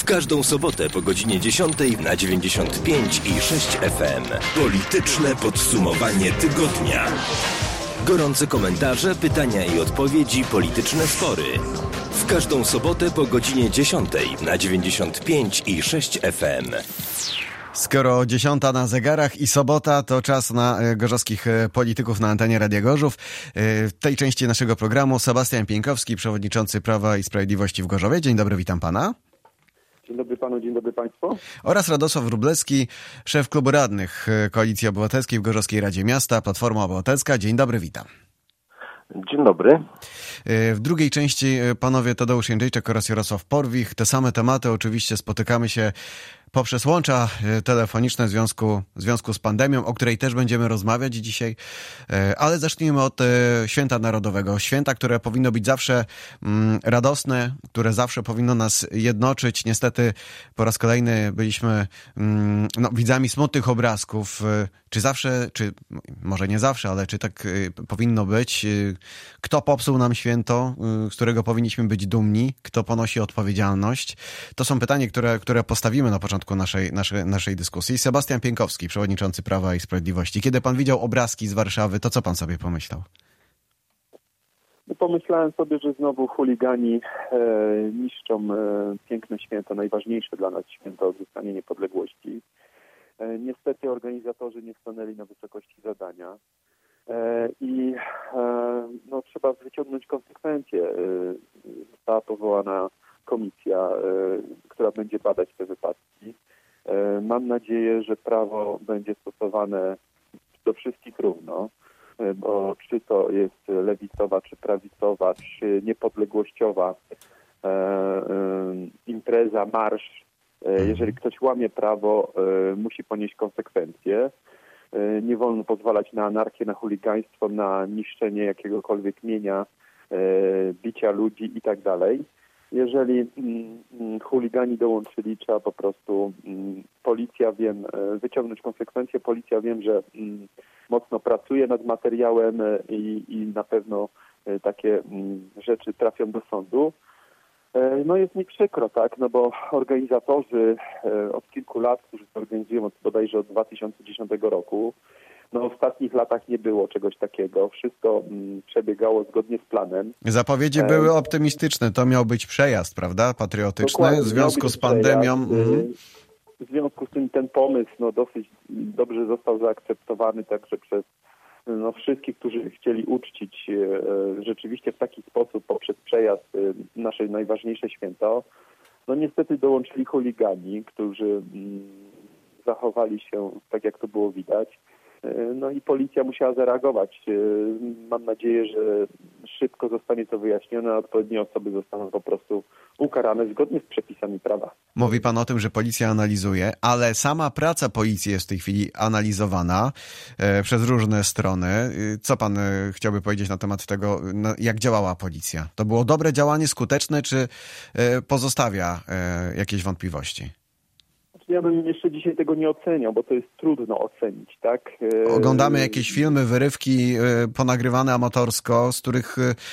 każdą sobotę po godzinie 10 na 95 i 6 FM. Polityczne podsumowanie tygodnia. Gorące komentarze, pytania i odpowiedzi, polityczne spory. W każdą sobotę po godzinie 10 na 95 i 6 FM. Skoro 10 na zegarach i sobota, to czas na gorzowskich polityków na antenie Radia Gorzów. W tej części naszego programu Sebastian Pieńkowski, przewodniczący Prawa i Sprawiedliwości w Gorzowie. Dzień dobry, witam pana. Dzień dobry panu, dzień dobry państwu. Oraz Radosław Wróblewski, szef klubu radnych Koalicji Obywatelskiej w Gorzowskiej Radzie Miasta, Platforma Obywatelska. Dzień dobry, witam. Dzień dobry. W drugiej części panowie Tadeusz Jędrzejczak oraz Jarosław Porwich. Te same tematy, oczywiście spotykamy się poprzez łącza telefoniczne w związku z pandemią, o której też będziemy rozmawiać dzisiaj. Ale zacznijmy od Święta Narodowego. Święta, które powinno być zawsze radosne, które zawsze powinno nas jednoczyć. Niestety po raz kolejny byliśmy widzami smutnych obrazków. Czy zawsze, czy może nie zawsze, ale czy tak powinno być? Kto popsuł nam święto, z którego powinniśmy być dumni? Kto ponosi odpowiedzialność? To są pytania, które postawimy na początku naszej dyskusji. Sebastian Pieńkowski, przewodniczący Prawa i Sprawiedliwości. Kiedy pan widział obrazki z Warszawy, to co pan sobie pomyślał? Pomyślałem sobie, że znowu chuligani niszczą piękne święto, najważniejsze dla nas święto odzyskania niepodległości. Niestety organizatorzy nie stanęli na wysokości zadania i trzeba wyciągnąć konsekwencje. Została powołana komisja, która będzie badać te wypadki. Mam nadzieję, że prawo będzie stosowane do wszystkich równo, bo czy to jest lewicowa, czy prawicowa, czy niepodległościowa impreza, marsz, jeżeli ktoś łamie prawo, musi ponieść konsekwencje. Nie wolno pozwalać na anarchię, na chuligaństwo, na niszczenie jakiegokolwiek mienia, bicia ludzi i tak dalej. Jeżeli chuligani dołączyli, trzeba po prostu policja, wyciągnąć konsekwencje. Policja że mocno pracuje nad materiałem i na pewno takie rzeczy trafią do sądu. Jest mi przykro, tak, bo organizatorzy od kilku lat, którzy to organizują bodajże od 2010 roku, w ostatnich latach nie było czegoś takiego. Wszystko przebiegało zgodnie z planem. Zapowiedzi były optymistyczne. To miał być przejazd, prawda? Patriotyczny. Dokładnie, w związku z pandemią. W związku z tym ten pomysł dosyć dobrze został zaakceptowany także przez wszystkich, którzy chcieli uczcić rzeczywiście w taki sposób poprzez przejazd nasze najważniejsze święto. Niestety dołączyli chuligani, którzy zachowali się tak, jak to było widać. I policja musiała zareagować. Mam nadzieję, że szybko zostanie to wyjaśnione, a odpowiednie osoby zostaną po prostu ukarane zgodnie z przepisami prawa. Mówi pan o tym, że policja analizuje, ale sama praca policji jest w tej chwili analizowana przez różne strony. Co pan chciałby powiedzieć na temat tego, jak działała policja? To było dobre działanie, skuteczne, czy pozostawia jakieś wątpliwości? Ja bym jeszcze dzisiaj tego nie oceniał, bo to jest trudno ocenić, tak? Oglądamy jakieś filmy, wyrywki ponagrywane amatorsko, z których,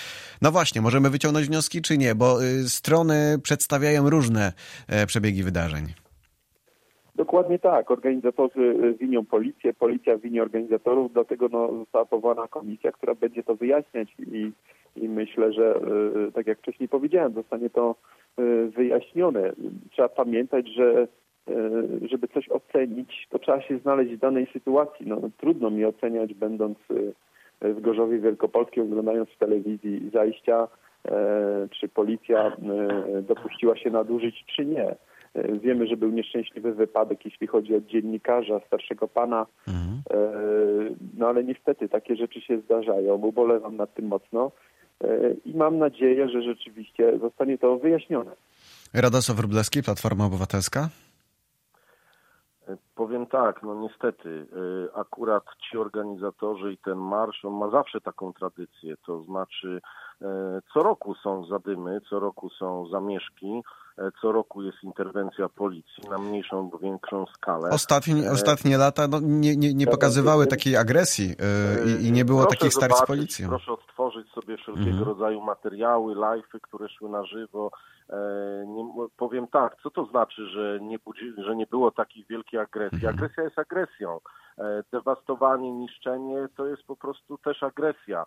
możemy wyciągnąć wnioski czy nie, bo strony przedstawiają różne przebiegi wydarzeń. Dokładnie tak. Organizatorzy winią policję, policja wini organizatorów, dlatego została powołana komisja, która będzie to wyjaśniać i myślę, że tak jak wcześniej powiedziałem, zostanie to wyjaśnione. Trzeba pamiętać, że żeby coś ocenić, to trzeba się znaleźć w danej sytuacji. Trudno mi oceniać, będąc w Gorzowie Wielkopolskim, oglądając w telewizji zajścia, czy policja dopuściła się nadużyć, czy nie. Wiemy, że był nieszczęśliwy wypadek, jeśli chodzi o dziennikarza, starszego pana, ale niestety takie rzeczy się zdarzają. Ubolewam nad tym mocno i mam nadzieję, że rzeczywiście zostanie to wyjaśnione. Radosław Wróblewski, Platforma Obywatelska. Powiem tak, niestety, akurat ci organizatorzy i ten marsz, on ma zawsze taką tradycję, to znaczy co roku są zadymy, co roku są zamieszki, co roku jest interwencja policji na mniejszą lub większą skalę. Ostatnie lata nie pokazywały takiej agresji i nie było takich starć z policją. Proszę tworzyć sobie wszelkiego rodzaju materiały, live'y, które szły na żywo. Powiem tak, co to znaczy, że nie było takiej wielkiej agresji? Agresja jest agresją. Dewastowanie, niszczenie to jest po prostu też agresja.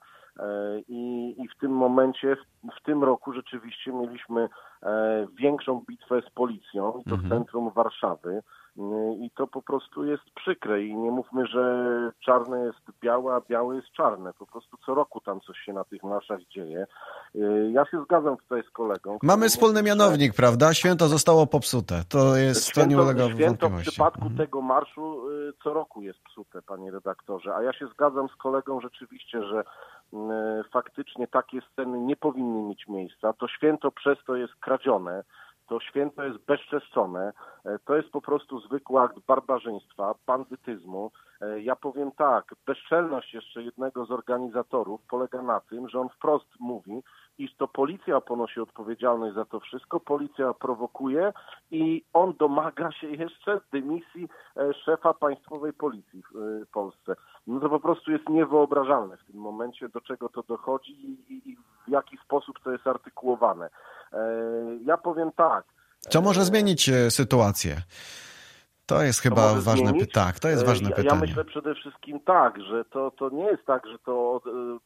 I w tym momencie, w tym roku rzeczywiście mieliśmy większą bitwę z policją, i to w centrum Warszawy. I to po prostu jest przykre i nie mówmy, że czarne jest białe, a białe jest czarne. Po prostu co roku tam coś się na tych marszach dzieje. Ja się zgadzam tutaj z kolegą. Mamy wspólny mianownik, prawda? Święto zostało popsute. To nie ulega Święto w wątpliwości. przypadku tego marszu co roku jest psute, panie redaktorze. A ja się zgadzam z kolegą rzeczywiście, że faktycznie takie sceny nie powinny mieć miejsca. To święto przez to jest kradzione. To święto jest bezczeszczone, to jest po prostu zwykły akt barbarzyństwa, bandytyzmu. Ja powiem tak, bezczelność jeszcze jednego z organizatorów polega na tym, że on wprost mówi, iż to policja ponosi odpowiedzialność za to wszystko, policja prowokuje i on domaga się jeszcze dymisji szefa państwowej policji w Polsce. No to po prostu jest niewyobrażalne w tym momencie, do czego to dochodzi i w jaki sposób to jest artykułowane. Ja powiem tak. Co może zmienić sytuację? To jest chyba ważne pytanie. Tak, to jest ważne pytanie. Ja myślę przede wszystkim tak, że to nie jest tak, że to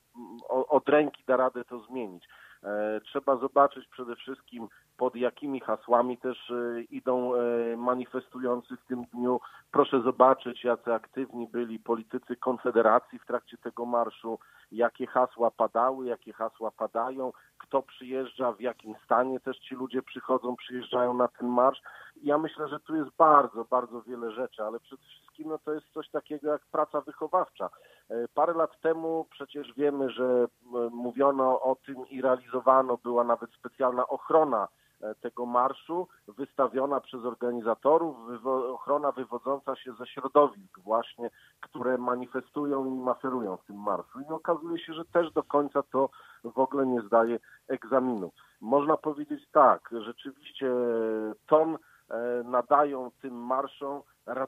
od ręki da radę to zmienić. Trzeba zobaczyć przede wszystkim, pod jakimi hasłami też idą manifestujący w tym dniu. Proszę zobaczyć, jacy aktywni byli politycy Konfederacji w trakcie tego marszu, jakie hasła padały, jakie hasła padają, kto przyjeżdża, w jakim stanie też ci ludzie przyjeżdżają na ten marsz. Ja myślę, że tu jest bardzo, bardzo wiele rzeczy, ale przede wszystkim to jest coś takiego jak praca wychowawcza. Parę lat temu przecież wiemy, że mówiono o tym i realizowano, była nawet specjalna ochrona tego marszu, wystawiona przez organizatorów, ochrona wywodząca się ze środowisk właśnie, które manifestują i maszerują w tym marszu. I okazuje się, że też do końca to w ogóle nie zdaje egzaminu. Można powiedzieć tak, rzeczywiście ton nadają tym marszom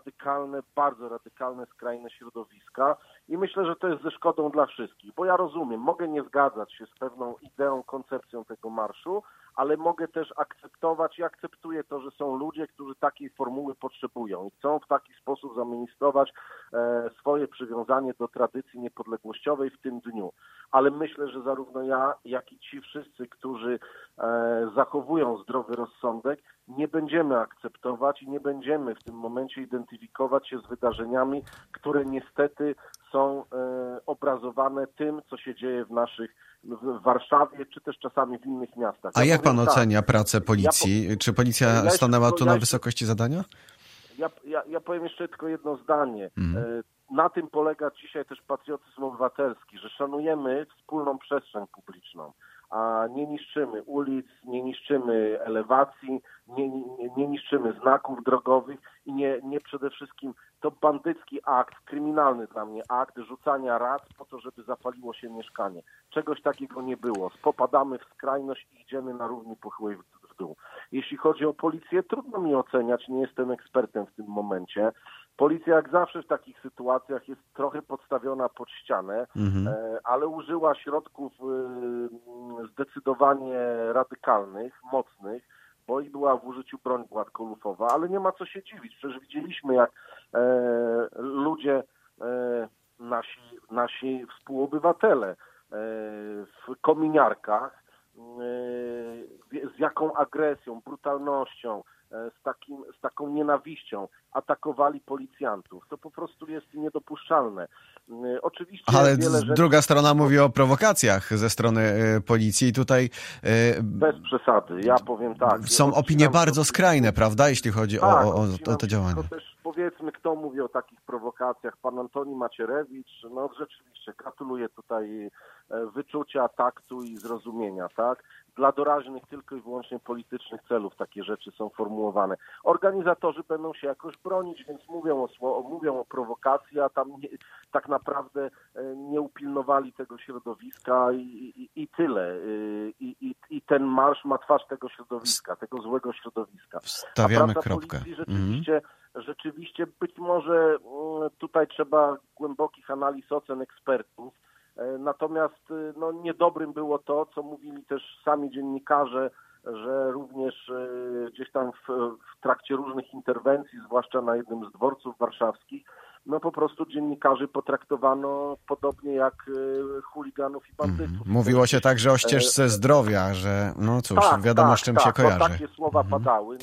bardzo radykalne, skrajne środowiska i myślę, że to jest ze szkodą dla wszystkich, bo ja rozumiem, mogę nie zgadzać się z pewną ideą, koncepcją tego marszu, ale mogę też akceptować i akceptuję to, że są ludzie, którzy takiej formuły potrzebują i chcą w taki sposób zamanifestować swoje przywiązanie do tradycji niepodległościowej w tym dniu. Ale myślę, że zarówno ja, jak i ci wszyscy, którzy zachowują zdrowy rozsądek, nie będziemy akceptować i nie będziemy w tym momencie identyfikować się z wydarzeniami, które niestety są obrazowane tym, co się dzieje w Warszawie, czy też czasami w innych miastach. A jak pan ocenia pracę policji? Czy policja stanęła tu na wysokości zadania? Ja powiem jeszcze tylko jedno zdanie. Na tym polega dzisiaj też patriotyzm obywatelski, że szanujemy wspólną przestrzeń publiczną, a nie niszczymy ulic, nie niszczymy elewacji, nie niszczymy znaków drogowych i nie przede wszystkim to bandycki akt, kryminalny dla mnie akt rzucania rac po to, żeby zapaliło się mieszkanie. Czegoś takiego nie było. Popadamy w skrajność i idziemy na równi pochyłej w dół. Jeśli chodzi o policję, trudno mi oceniać, nie jestem ekspertem w tym momencie. Policja jak zawsze w takich sytuacjach jest trochę podstawiona pod ścianę, ale użyła środków zdecydowanie radykalnych, mocnych, bo i była w użyciu broń gładkolufowa, ale nie ma co się dziwić. Przecież widzieliśmy, jak ludzie, nasi współobywatele w kominiarkach, z jaką agresją, brutalnością, z taką nienawiścią atakowali policjantów. To po prostu jest niedopuszczalne. Oczywiście ale druga strona mówi o prowokacjach ze strony policji i tutaj bez przesady, ja powiem tak. Są opinie bardzo skrajne, prawda, jeśli chodzi o to działanie. To też powiedzmy, kto mówi o takich prowokacjach. Pan Antoni Macierewicz, rzeczywiście gratuluję tutaj wyczucia, taktu i zrozumienia, tak? Dla doraźnych tylko i wyłącznie politycznych celów takie rzeczy są formułowane. Organizatorzy będą się jakoś bronić, więc mówią o prowokacji, a tam tak naprawdę nie upilnowali tego środowiska i tyle. I ten marsz ma twarz tego środowiska, tego złego środowiska. Stawiamy kropkę. Policji rzeczywiście być może tutaj trzeba głębokich analiz, ocen ekspertów, Natomiast niedobrym było to, co mówili też sami dziennikarze, że również gdzieś tam w trakcie różnych interwencji, zwłaszcza na jednym z dworców warszawskich, po prostu dziennikarzy potraktowano podobnie jak chuliganów i bandytów. Mówiło się także o ścieżce zdrowia, że wiadomo, z czym się kojarzy. Takie słowa padały.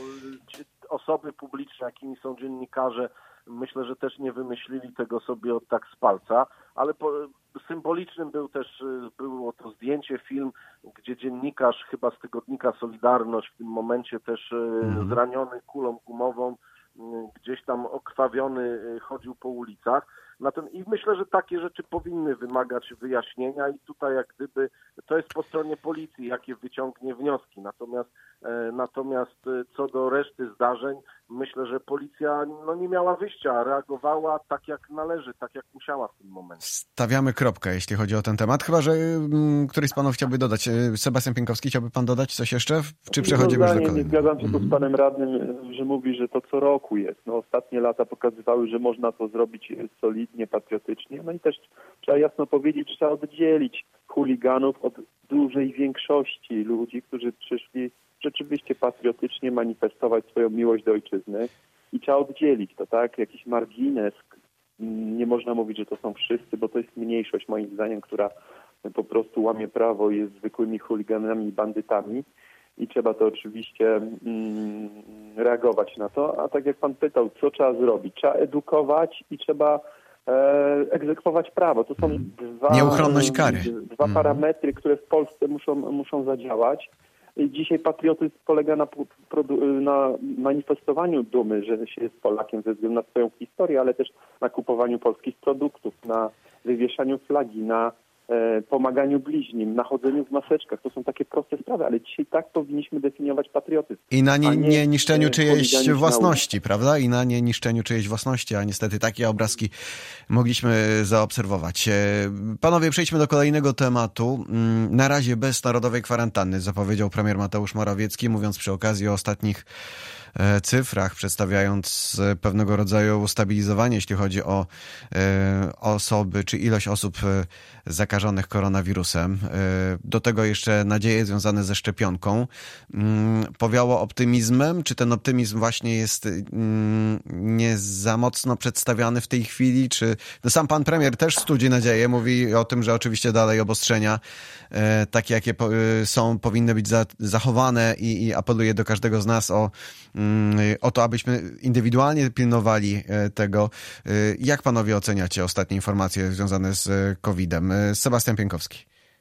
Osoby publiczne, jakimi są dziennikarze, myślę, że też nie wymyślili tego sobie tak z palca, ale symbolicznym było to zdjęcie, film, gdzie dziennikarz chyba z tygodnika Solidarność w tym momencie też zraniony kulą gumową, gdzieś tam okrwawiony chodził po ulicach. I myślę, że takie rzeczy powinny wymagać wyjaśnienia i tutaj jak gdyby to jest po stronie policji, jakie wyciągnie wnioski. Natomiast co do reszty zdarzeń, myślę, że policja nie miała wyjścia, reagowała tak jak należy, tak jak musiała w tym momencie. Stawiamy kropkę, jeśli chodzi o ten temat. Chyba że któryś z panów chciałby dodać. Sebastian Pienkowski, chciałby pan dodać coś jeszcze? Czy przechodzimy już do kolejnego? Nie zgadzam się tu z panem radnym, że mówi, że to co roku jest. Ostatnie lata pokazywały, że można to zrobić solidnie, patriotycznie. I też trzeba jasno powiedzieć, że trzeba oddzielić chuliganów od dużej większości ludzi, którzy przyszli rzeczywiście patriotycznie manifestować swoją miłość do ojczyzny i trzeba oddzielić to, tak? Jakiś margines. Nie można mówić, że to są wszyscy, bo to jest mniejszość moim zdaniem, która po prostu łamie prawo i jest zwykłymi chuliganami i bandytami i trzeba to oczywiście reagować na to. A tak jak pan pytał, co trzeba zrobić? Trzeba edukować i trzeba egzekwować prawo. To są nieuchronność kary. Dwa parametry, które w Polsce muszą zadziałać. Dzisiaj patriotyzm polega na manifestowaniu dumy, że się jest Polakiem ze względu na swoją historię, ale też na kupowaniu polskich produktów, na wywieszaniu flagi, na pomaganiu bliźnim, na chodzeniu w maseczkach. To są takie proste sprawy, ale dzisiaj tak powinniśmy definiować patriotyzm. I na nie niszczeniu czyjejś własności, prawda? I na nie niszczeniu czyjejś własności, a niestety takie obrazki mogliśmy zaobserwować. Panowie, przejdźmy do kolejnego tematu. Na razie bez narodowej kwarantanny, zapowiedział premier Mateusz Morawiecki, mówiąc przy okazji o ostatnich cyfrach, przedstawiając pewnego rodzaju ustabilizowanie, jeśli chodzi o osoby, czy ilość osób zakażonych koronawirusem. Do tego jeszcze nadzieje związane ze szczepionką. Powiało optymizmem, czy ten optymizm właśnie jest nie za mocno przedstawiany w tej chwili, czy sam pan premier też studzi nadzieję, mówi o tym, że oczywiście dalej obostrzenia takie, jakie są, powinny być zachowane i apeluje do każdego z nas o to, abyśmy indywidualnie pilnowali tego. Jak panowie oceniacie ostatnie informacje związane z COVID-em? Sebastian Pienkowski.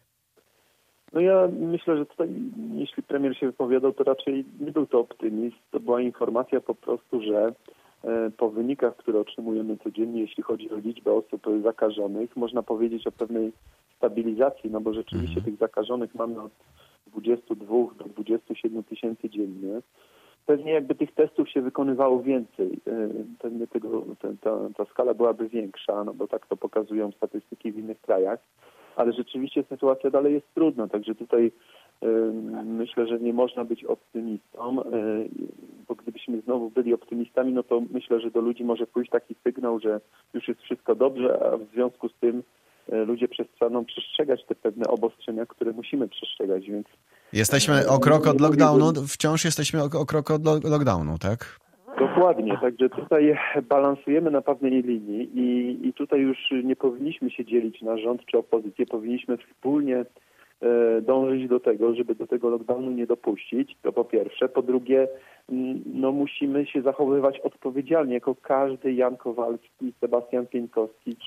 Ja myślę, że tutaj, jeśli premier się wypowiadał, to raczej nie był to optymizm. To była informacja po prostu, że po wynikach, które otrzymujemy codziennie, jeśli chodzi o liczbę osób zakażonych, można powiedzieć o pewnej stabilizacji, bo rzeczywiście tych zakażonych mamy od 22 do 27 tysięcy dziennie. Pewnie jakby tych testów się wykonywało więcej, pewnie ta skala byłaby większa, bo tak to pokazują statystyki w innych krajach, ale rzeczywiście sytuacja dalej jest trudna, także tutaj myślę, że nie można być optymistą, bo gdybyśmy znowu byli optymistami, to myślę, że do ludzi może pójść taki sygnał, że już jest wszystko dobrze, a w związku z tym ludzie przestaną przestrzegać te pewne obostrzenia, które musimy przestrzegać, więc jesteśmy o krok od lockdownu, wciąż jesteśmy o krok od lockdownu, tak? Dokładnie, także tutaj balansujemy na pewnej linii i tutaj już nie powinniśmy się dzielić na rząd czy opozycję, powinniśmy wspólnie dążyć do tego, żeby do tego lockdownu nie dopuścić, to po pierwsze. Po drugie, musimy się zachowywać odpowiedzialnie, jako każdy Jan Kowalski, Sebastian Pienkowski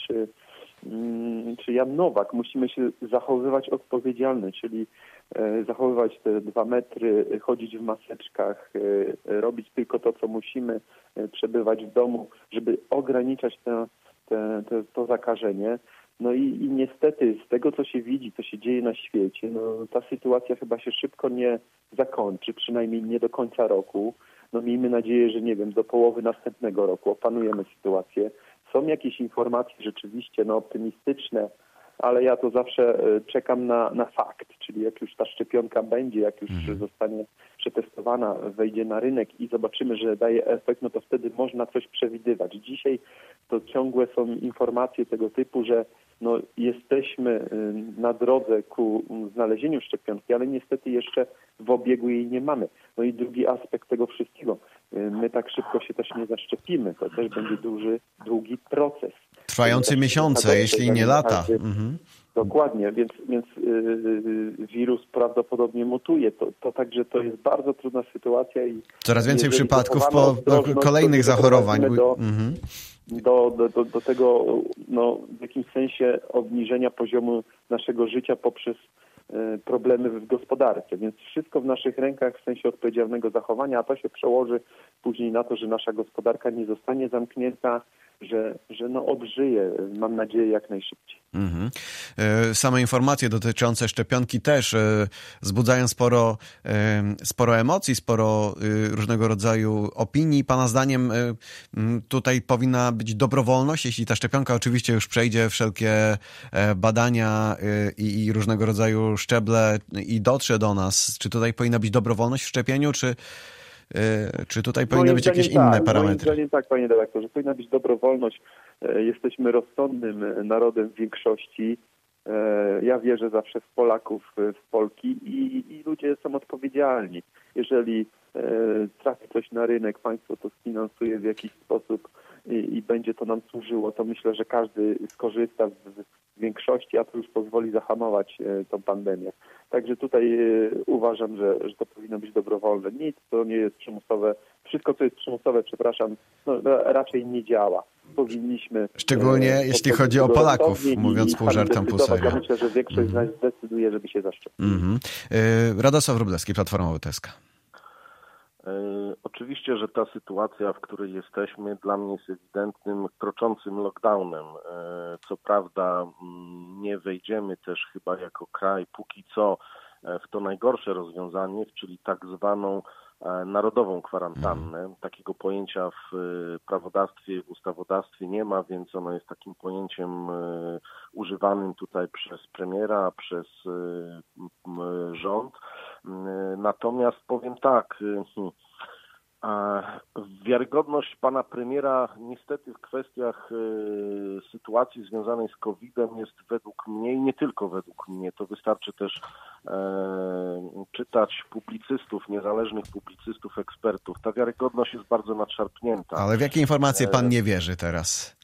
czy Jan Nowak. Musimy się zachowywać odpowiedzialnie, czyli zachowywać te 2 metry, chodzić w maseczkach, robić tylko to, co musimy, przebywać w domu, żeby ograniczać to zakażenie. I niestety z tego, co się widzi, co się dzieje na świecie, ta sytuacja chyba się szybko nie zakończy, przynajmniej nie do końca roku. Miejmy nadzieję, że do połowy następnego roku opanujemy sytuację. Są jakieś informacje rzeczywiście optymistyczne, ale ja to zawsze czekam na fakt, czyli jak już ta szczepionka będzie, jak już zostanie przetestowana, wejdzie na rynek i zobaczymy, że daje efekt, no to wtedy można coś przewidywać. Dzisiaj to ciągłe są informacje tego typu, że no, jesteśmy na drodze ku znalezieniu szczepionki, ale niestety jeszcze w obiegu jej nie mamy. No i drugi aspekt tego wszystkiego. My tak szybko się też nie zaszczepimy. To też będzie długi proces. Trwający miesiące, jeśli nie lata. Dokładnie, więc wirus prawdopodobnie mutuje. To także to jest bardzo trudna sytuacja. I coraz więcej przypadków kolejnych zachorowań. Do tego w jakimś sensie obniżenia poziomu naszego życia poprzez problemy w gospodarce. Więc wszystko w naszych rękach w sensie odpowiedzialnego zachowania, a to się przełoży później na to, że nasza gospodarka nie zostanie zamknięta, że odżyje, mam nadzieję, jak najszybciej. Same informacje dotyczące szczepionki też wzbudzają sporo emocji, sporo różnego rodzaju opinii. Pana zdaniem tutaj powinna być dobrowolność, jeśli ta szczepionka oczywiście już przejdzie wszelkie badania i różnego rodzaju szczeble i dotrze do nas. Czy tutaj powinna być dobrowolność w szczepieniu, czy tutaj powinny być jakieś inne parametry? Moim zdaniem tak, panie redaktorze. Powinna być dobrowolność. Jesteśmy rozsądnym narodem w większości. Ja wierzę zawsze w Polaków, w Polki i ludzie są odpowiedzialni. Jeżeli trafi coś na rynek, państwo to sfinansuje w jakiś sposób i będzie to nam służyło, to myślę, że każdy skorzysta w większości, a to już pozwoli zahamować tą pandemię. Także tutaj uważam, że to powinno być dobrowolne. Nic, co nie jest przymusowe, wszystko, co jest przymusowe, raczej nie działa. Powinniśmy... Szczególnie jeśli chodzi o Polaków, mówiąc pół żartem, pół serio. Ja myślę, że większość z nas zdecyduje, żeby się zaszczepić. Radosław Wróblewski, Platforma Obywatelska. Oczywiście, że ta sytuacja, w której jesteśmy, dla mnie jest ewidentnym, kroczącym lockdownem. Co prawda nie wejdziemy też chyba jako kraj póki co w to najgorsze rozwiązanie, czyli tak zwaną narodową kwarantannę. Takiego pojęcia w prawodawstwie, w ustawodawstwie nie ma, więc ono jest takim pojęciem używanym tutaj przez premiera, przez rząd. Natomiast powiem tak, wiarygodność pana premiera niestety w kwestiach sytuacji związanej z COVID-em jest według mnie i nie tylko według mnie, to wystarczy też czytać publicystów, niezależnych publicystów, ekspertów. Ta wiarygodność jest bardzo nadszarpnięta. Ale w jakie informacje pan nie wierzy teraz?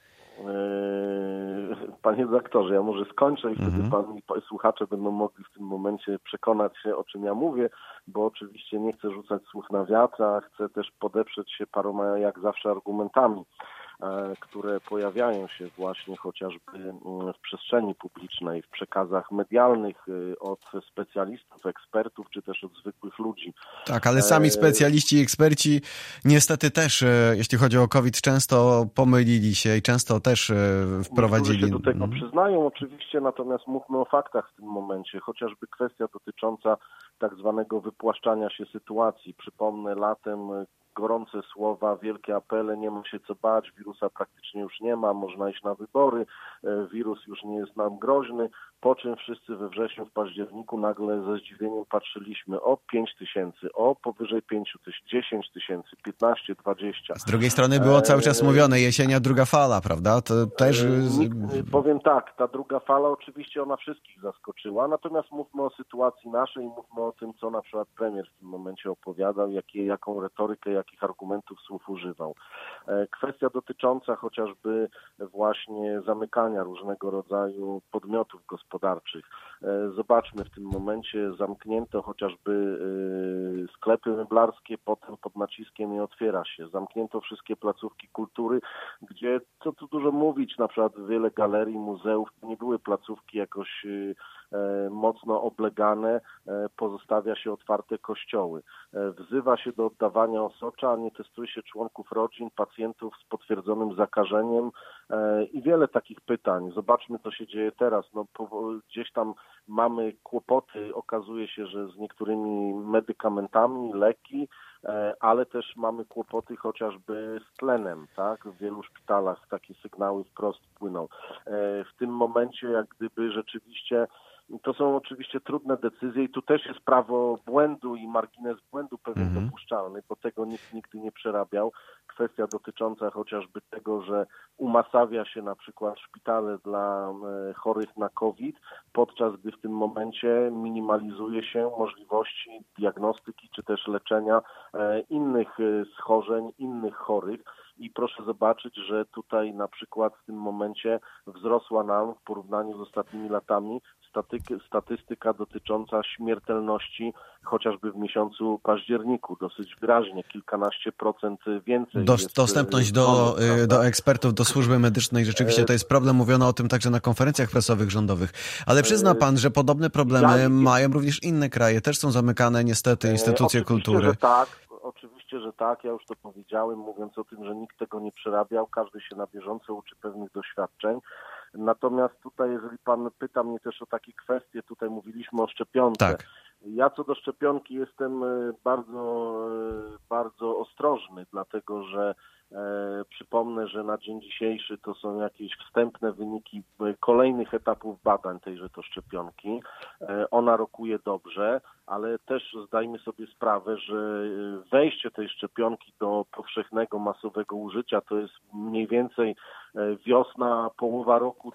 Panie redaktorze, ja może skończę i wtedy pan i słuchacze będą mogli w tym momencie przekonać się, o czym ja mówię, bo oczywiście nie chcę rzucać słów na wiatr, a chcę też podeprzeć się paroma, jak zawsze, argumentami, które pojawiają się właśnie chociażby w przestrzeni publicznej, w przekazach medialnych od specjalistów, ekspertów, czy też od zwykłych ludzi. Tak, ale sami specjaliści i eksperci niestety też, jeśli chodzi o COVID, często pomylili się i często też wprowadzili... Niektórzy się do tego przyznają oczywiście, natomiast mówmy o faktach w tym momencie. Chociażby kwestia dotycząca tak zwanego wypłaszczania się sytuacji. Przypomnę, latem gorące słowa, wielkie apele, nie ma się co bać, wirusa praktycznie już nie ma, można iść na wybory, wirus już nie jest nam groźny, po czym wszyscy we wrześniu, w październiku nagle ze zdziwieniem patrzyliśmy o 5 tysięcy, o powyżej 5 tysięcy, 10 tysięcy, 15, 20. Z drugiej strony było cały czas mówione jesienia, druga fala, prawda? To też... Powiem tak, ta druga fala oczywiście ona wszystkich zaskoczyła, natomiast mówmy o sytuacji naszej, mówmy o tym, co na przykład premier w tym momencie opowiadał, jaką retorykę, jakich argumentów, słów używał. Kwestia dotycząca chociażby właśnie zamykania różnego rodzaju podmiotów gospodarczych. Zobaczmy, w tym momencie zamknięto chociażby sklepy meblarskie, potem pod naciskiem nie otwiera się. Zamknięto wszystkie placówki kultury, gdzie, co tu dużo mówić, na przykład wiele galerii, muzeów, to nie były placówki jakoś mocno oblegane, pozostawia się otwarte kościoły. Wzywa się do oddawania osocza, a nie testuje się członków rodzin, pacjentów z potwierdzonym zakażeniem i wiele takich pytań. Zobaczmy, co się dzieje teraz. Gdzieś tam mamy kłopoty, okazuje się, że z niektórymi medykamentami, leki, ale też mamy kłopoty chociażby z tlenem, tak? W wielu szpitalach takie sygnały wprost płyną. W tym momencie jak gdyby rzeczywiście to są oczywiście trudne decyzje i tu też jest prawo błędu i margines błędu pewnie dopuszczalny, bo tego nikt nigdy nie przerabiał. Kwestia dotycząca chociażby tego, że umasawia się na przykład szpitale dla chorych na COVID, podczas gdy w tym momencie minimalizuje się możliwości diagnostyki czy też leczenia innych schorzeń, innych chorych. I proszę zobaczyć, że tutaj na przykład w tym momencie wzrosła nam w porównaniu z ostatnimi latami statystyka dotycząca śmiertelności chociażby w miesiącu październiku. Dosyć wyraźnie, kilkanaście procent więcej. Dostępność do ekspertów, do służby medycznej, rzeczywiście to jest problem. Mówiono o tym także na konferencjach prasowych rządowych. Ale przyzna pan, że podobne problemy mają również inne kraje. Też są zamykane niestety instytucje kultury. Oczywiście, że tak. Ja już to powiedziałem, mówiąc o tym, że nikt tego nie przerabiał. Każdy się na bieżąco uczy pewnych doświadczeń. Natomiast tutaj, jeżeli pan pyta mnie też o takie kwestie, tutaj mówiliśmy o szczepionce. Tak. Ja co do szczepionki jestem bardzo, bardzo ostrożny, dlatego że przypomnę, że na dzień dzisiejszy to są jakieś wstępne wyniki kolejnych etapów badań tejże to szczepionki. Ona rokuje dobrze, ale też zdajmy sobie sprawę, że wejście tej szczepionki do powszechnego, masowego użycia to jest mniej więcej wiosna, połowa roku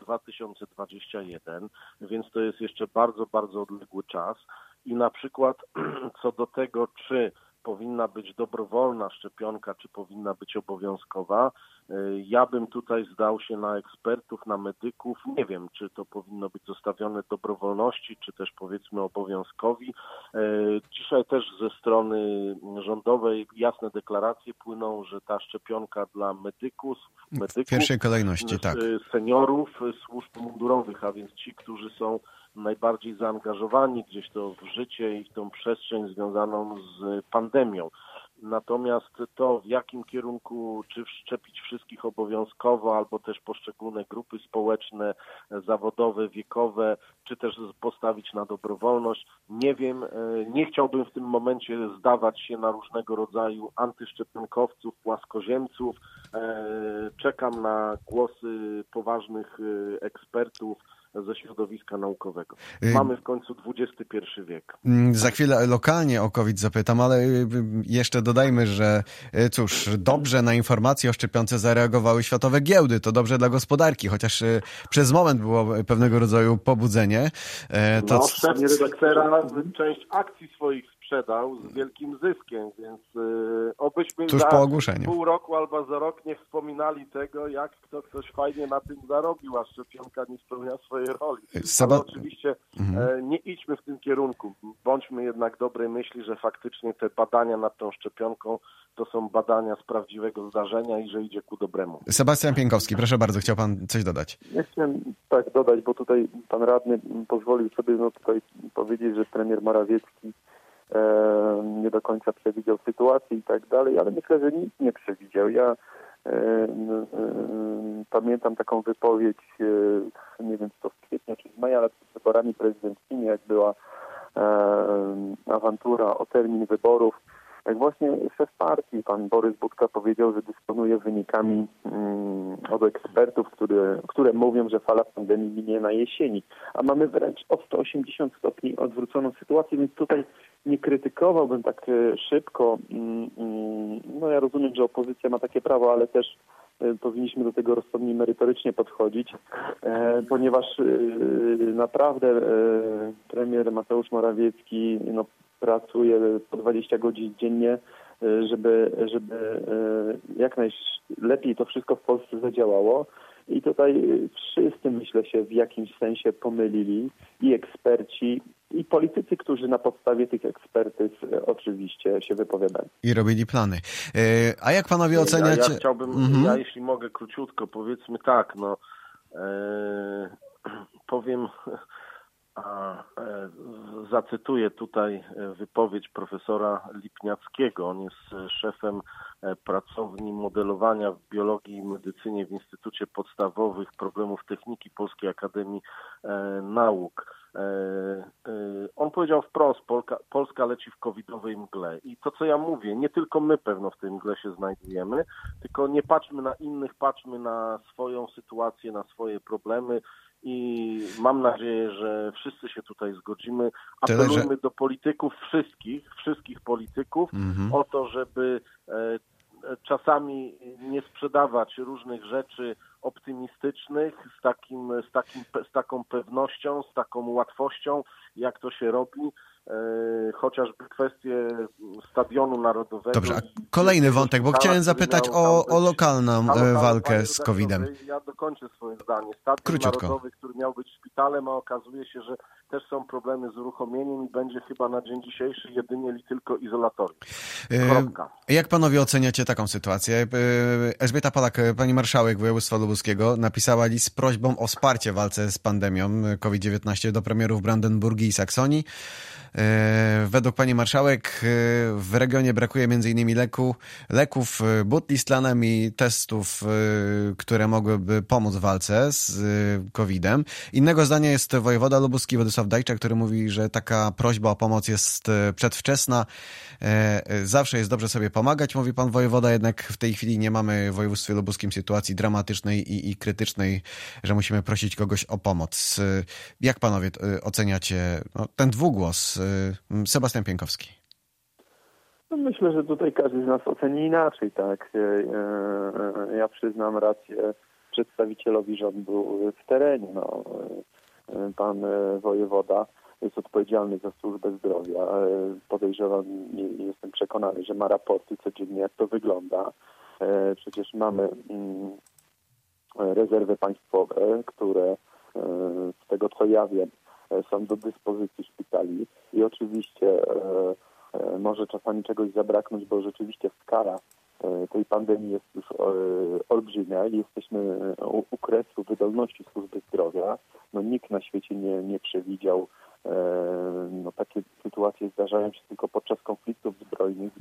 2021, więc to jest jeszcze bardzo, bardzo odległy czas. I na przykład co do tego, czy powinna być dobrowolna szczepionka, czy powinna być obowiązkowa, ja bym tutaj zdał się na ekspertów, na medyków. Nie wiem, czy to powinno być zostawione dobrowolności, czy też powiedzmy obowiązkowi. Dzisiaj też ze strony rządowej jasne deklaracje płyną, że ta szczepionka dla medyków w pierwszej kolejności, tak, seniorów, służb mundurowych, a więc ci, którzy są najbardziej zaangażowani gdzieś to w życie i w tą przestrzeń związaną z pandemią. Natomiast to, w jakim kierunku, czy wszczepić wszystkich obowiązkowo, albo też poszczególne grupy społeczne, zawodowe, wiekowe, czy też postawić na dobrowolność, nie wiem. Nie chciałbym w tym momencie zdawać się na różnego rodzaju antyszczepionkowców, płaskoziemców. Czekam na głosy poważnych ekspertów ze środowiska naukowego. Mamy w końcu XXI wiek. Za chwilę lokalnie o COVID zapytam, ale jeszcze dodajmy, że cóż, dobrze na informacje o szczepionce zareagowały światowe giełdy. To dobrze dla gospodarki, chociaż przez moment było pewnego rodzaju pobudzenie. Szef redaktera część akcji swoich sprzedał z wielkim zyskiem, więc obyśmy tuż po ogłoszeniu pół roku albo za rok nie wspominali tego, jak ktoś fajnie na tym zarobił, a szczepionka nie spełnia swojej roli. Ale oczywiście nie idźmy w tym kierunku. Bądźmy jednak dobrej myśli, że faktycznie te badania nad tą szczepionką to są badania z prawdziwego zdarzenia i że idzie ku dobremu. Sebastian Pienkowski, proszę bardzo, chciał pan coś dodać? Ja chciałem tak dodać, bo tutaj pan radny pozwolił sobie tutaj powiedzieć, że premier Morawiecki nie do końca przewidział sytuację i tak dalej, ale myślę, że nikt nie przewidział. Ja pamiętam taką wypowiedź, nie wiem czy to w kwietniu czy w maju, ale przed wyborami prezydenckimi, jak była awantura o termin wyborów, jak właśnie szef partii, pan Borys Budka, powiedział, że dysponuje wynikami od ekspertów, które mówią, że fala pandemii minie na jesieni, a mamy wręcz o 180 stopni odwróconą sytuację, więc tutaj nie krytykowałbym tak szybko. No ja rozumiem, że opozycja ma takie prawo, ale też powinniśmy do tego rozsądnie merytorycznie podchodzić, ponieważ naprawdę premier Mateusz Morawiecki pracuje po 20 godzin dziennie, żeby jak najlepiej to wszystko w Polsce zadziałało. I tutaj wszyscy, myślę, się w jakimś sensie pomylili, i eksperci, i politycy, którzy na podstawie tych ekspertyz oczywiście się wypowiadali. I robili plany. A jak panowie oceniacie? Ja chciałbym, jeśli mogę króciutko, powiedzmy tak, powiem Zacytuję tutaj wypowiedź profesora Lipniackiego. On jest szefem pracowni modelowania w biologii i medycynie w Instytucie Podstawowych Problemów Techniki Polskiej Akademii Nauk. On powiedział wprost, Polska leci w covidowej mgle. I to, co ja mówię, nie tylko my pewno w tej mgle się znajdujemy, tylko nie patrzmy na innych, patrzmy na swoją sytuację, na swoje problemy. I mam nadzieję, że wszyscy się tutaj zgodzimy. Apelujmy do polityków, wszystkich polityków o to, żeby czasami nie sprzedawać różnych rzeczy optymistycznych z taką pewnością, z taką łatwością, jak to się robi. Chociażby kwestie Stadionu Narodowego. Dobrze, a kolejny wątek, bo chciałem zapytać o lokalną walkę z COVID-em. Ja dokończę swoje zdanie. Stadion Narodowy, który miał być szpitalem, a okazuje się, że też są problemy z uruchomieniem i będzie chyba na dzień dzisiejszy jedynie tylko izolatorium. Jak panowie oceniacie taką sytuację? Elżbieta Polak, pani marszałek województwa lubuskiego, napisała list z prośbą o wsparcie w walce z pandemią COVID-19 do premierów Brandenburgii i Saksonii. Według pani marszałek w regionie brakuje m.in. leków, butli z tlenem i testów, które mogłyby pomóc w walce z COVID-em. Innego zdania jest wojewoda lubuski Władysław Dajczak, który mówi, że taka prośba o pomoc jest przedwczesna. Zawsze jest dobrze sobie pomagać, mówi pan wojewoda, jednak w tej chwili nie mamy w województwie lubuskim sytuacji dramatycznej i krytycznej, że musimy prosić kogoś o pomoc. Jak panowie oceniacie ten dwugłos? Sebastian Pienkowski. No myślę, że tutaj każdy z nas oceni inaczej, tak. Ja przyznam rację przedstawicielowi rządu w terenie. Pan wojewoda jest odpowiedzialny za służbę zdrowia. Podejrzewam i jestem przekonany, że ma raporty codziennie, jak to wygląda. Przecież mamy rezerwy państwowe, które z tego co ja wiem są do dyspozycji szpitali i oczywiście może czasami czegoś zabraknąć, bo rzeczywiście skala tej pandemii jest już olbrzymia i jesteśmy u kresu wydolności służby zdrowia. Nikt na świecie nie przewidział. Takie sytuacje zdarzają się tylko podczas konfliktów zbrojnych,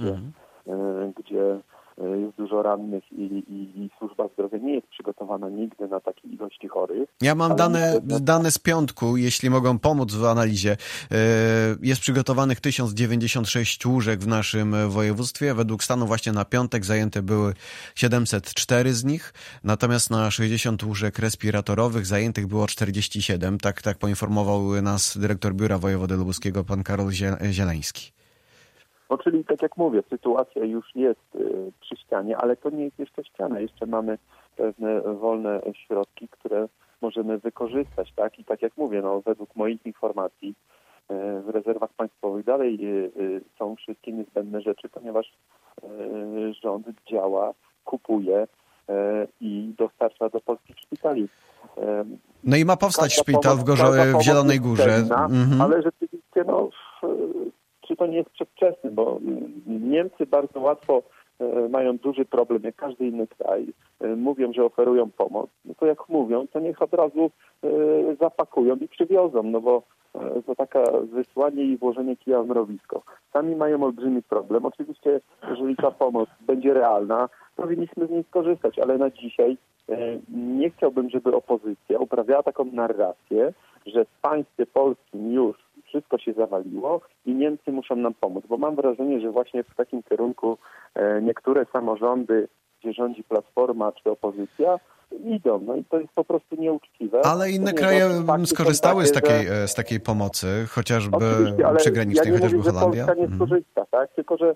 gdzie jest dużo rannych i służba zdrowia nie jest przygotowana nigdy na takie ilości chorych. Ja mam dane z piątku, jeśli mogą pomóc w analizie. Jest przygotowanych 1096 łóżek w naszym województwie. Według stanu właśnie na piątek zajęte były 704 z nich, natomiast na 60 łóżek respiratorowych zajętych było 47. Tak poinformował nas dyrektor Biura Wojewody Lubuskiego, pan Karol Zieleński. Czyli tak jak mówię, sytuacja już jest przy ścianie, ale to nie jest jeszcze ściana. Jeszcze mamy pewne wolne środki, które możemy wykorzystać, tak? I tak jak mówię, według moich informacji w rezerwach państwowych dalej są wszystkie niezbędne rzeczy, ponieważ rząd działa, kupuje i dostarcza do polskich szpitali. I ma powstać szpital w Zielonej Górze. Ale rzeczywiście, czy to nie jest przedwczesne, bo Niemcy bardzo łatwo mają duży problem, jak każdy inny kraj. Mówią, że oferują pomoc. To jak mówią, to niech od razu zapakują i przywiozą, bo to taka wysłanie i włożenie kija w mrowisko. Sami mają olbrzymi problem. Oczywiście, jeżeli ta pomoc będzie realna, powinniśmy z niej skorzystać, ale na dzisiaj nie chciałbym, żeby opozycja uprawiała taką narrację, że w państwie polskim już wszystko się zawaliło i Niemcy muszą nam pomóc, bo mam wrażenie, że właśnie w takim kierunku niektóre samorządy, gdzie rządzi Platforma czy opozycja, idą. I to jest po prostu nieuczciwe. Ale inne kraje skorzystały z takiej pomocy, chociażby przygranicznej, chociażby Holandia. Polska nie skorzysta, tak? Tylko że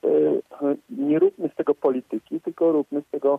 nie róbmy z tego polityki, tylko róbmy z tego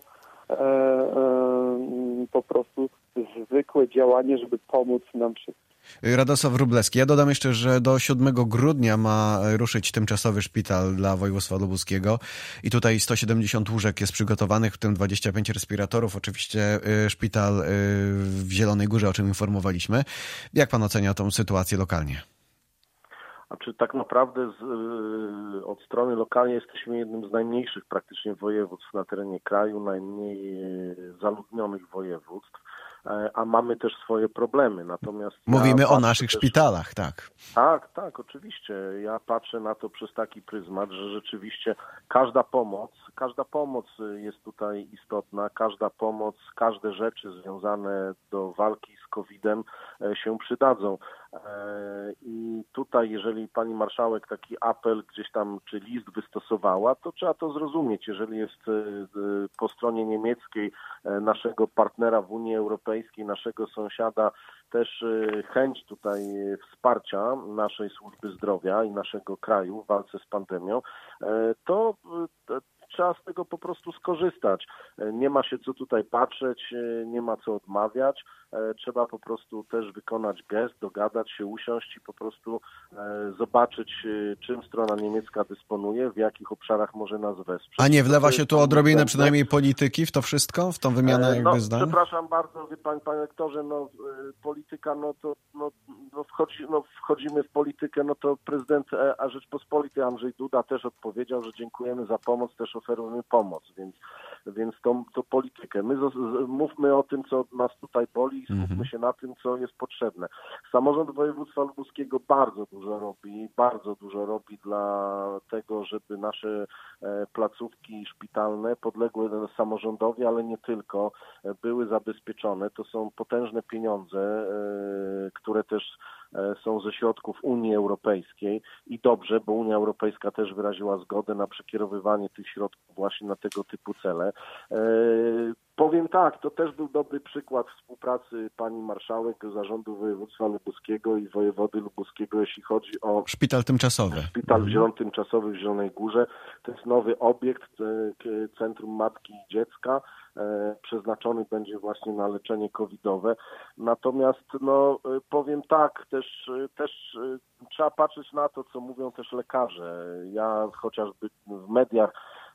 po prostu zwykłe działanie, żeby pomóc nam wszystkim. Radosław Wróblewski. Ja dodam jeszcze, że do 7 grudnia ma ruszyć tymczasowy szpital dla województwa lubuskiego i tutaj 170 łóżek jest przygotowanych, w tym 25 respiratorów. Oczywiście szpital w Zielonej Górze, o czym informowaliśmy. Jak pan ocenia tą sytuację lokalnie? Tak naprawdę od strony lokalnej jesteśmy jednym z najmniejszych praktycznie województw na terenie kraju, najmniej zaludnionych województw. a mamy też swoje problemy. Natomiast mówimy o naszych szpitalach, tak. Tak, oczywiście. Ja patrzę na to przez taki pryzmat, że rzeczywiście każda pomoc jest tutaj istotna, każda pomoc, każde rzeczy związane do walki z COVID-em się przydadzą. I tutaj, jeżeli pani marszałek taki apel gdzieś tam, czy list wystosowała, to trzeba to zrozumieć. Jeżeli jest po stronie niemieckiej naszego partnera w Unii Europejskiej, naszego sąsiada, też chęć tutaj wsparcia naszej służby zdrowia i naszego kraju w walce z pandemią, to trzeba z tego po prostu skorzystać. Nie ma się co tutaj patrzeć, nie ma co odmawiać. Trzeba po prostu też wykonać gest, dogadać się, usiąść i po prostu zobaczyć, czym strona niemiecka dysponuje, w jakich obszarach może nas wesprzeć. A nie wlewa się tu odrobinę przynajmniej polityki w to wszystko, w tą wymianę zdań? Przepraszam bardzo, wie pan, panie rektorze, polityka, wchodzimy w politykę, to prezydent Rzeczpospolitej Andrzej Duda też odpowiedział, że dziękujemy za pomoc, też oferujemy pomoc, więc to politykę. My mówmy o tym, co nas tutaj boli i skupmy się na tym, co jest potrzebne. Samorząd województwa lubuskiego bardzo dużo robi dla tego, żeby nasze placówki szpitalne podległe samorządowi, ale nie tylko, były zabezpieczone. To są potężne pieniądze, które też są ze środków Unii Europejskiej i dobrze, bo Unia Europejska też wyraziła zgodę na przekierowywanie tych środków właśnie na tego typu cele. Powiem tak, to też był dobry przykład współpracy pani marszałek Zarządu Województwa Lubuskiego i wojewody lubuskiego, jeśli chodzi o szpital tymczasowy. Szpital tymczasowy w Zielonej Górze. To jest nowy obiekt, Centrum Matki i Dziecka. Przeznaczony będzie właśnie na leczenie covidowe. Natomiast powiem tak, też trzeba patrzeć na to, co mówią też lekarze. Ja chociażby w mediach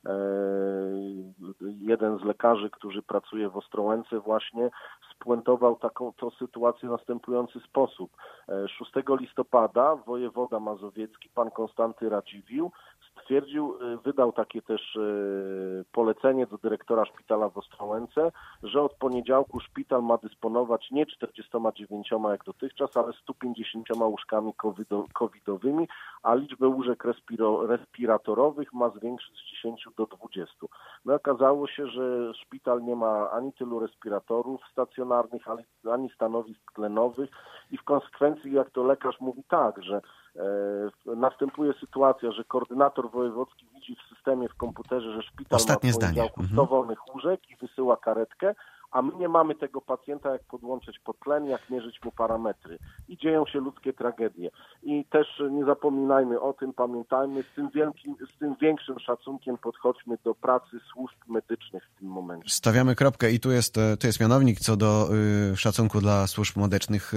jeden z lekarzy, który pracuje w Ostrołęce właśnie spuentował tą sytuację w następujący sposób. 6 listopada wojewoda mazowiecki, pan Konstanty Radziwiłł, wydał takie też polecenie do dyrektora szpitala w Ostrołęce, że od poniedziałku szpital ma dysponować nie 49 jak dotychczas, ale 150 łóżkami covidowymi, a liczbę łóżek respiratorowych ma zwiększyć z 10 do 20. Okazało się, że szpital nie ma ani tylu respiratorów stacjonarnych, ani stanowisk tlenowych i w konsekwencji, jak to lekarz mówi tak, że następuje sytuacja, że koordynator wojewódzki widzi w systemie, w komputerze, że szpital ma w poniedziałku 100 wolnych łóżek i wysyła karetkę, a my nie mamy tego pacjenta, jak podłączyć pod tlen, jak mierzyć mu parametry. I dzieją się ludzkie tragedie. I też nie zapominajmy o tym, pamiętajmy, z tym większym szacunkiem podchodźmy do pracy służb medycznych w tym momencie. Stawiamy kropkę i tu jest mianownik co do szacunku dla służb medycznych.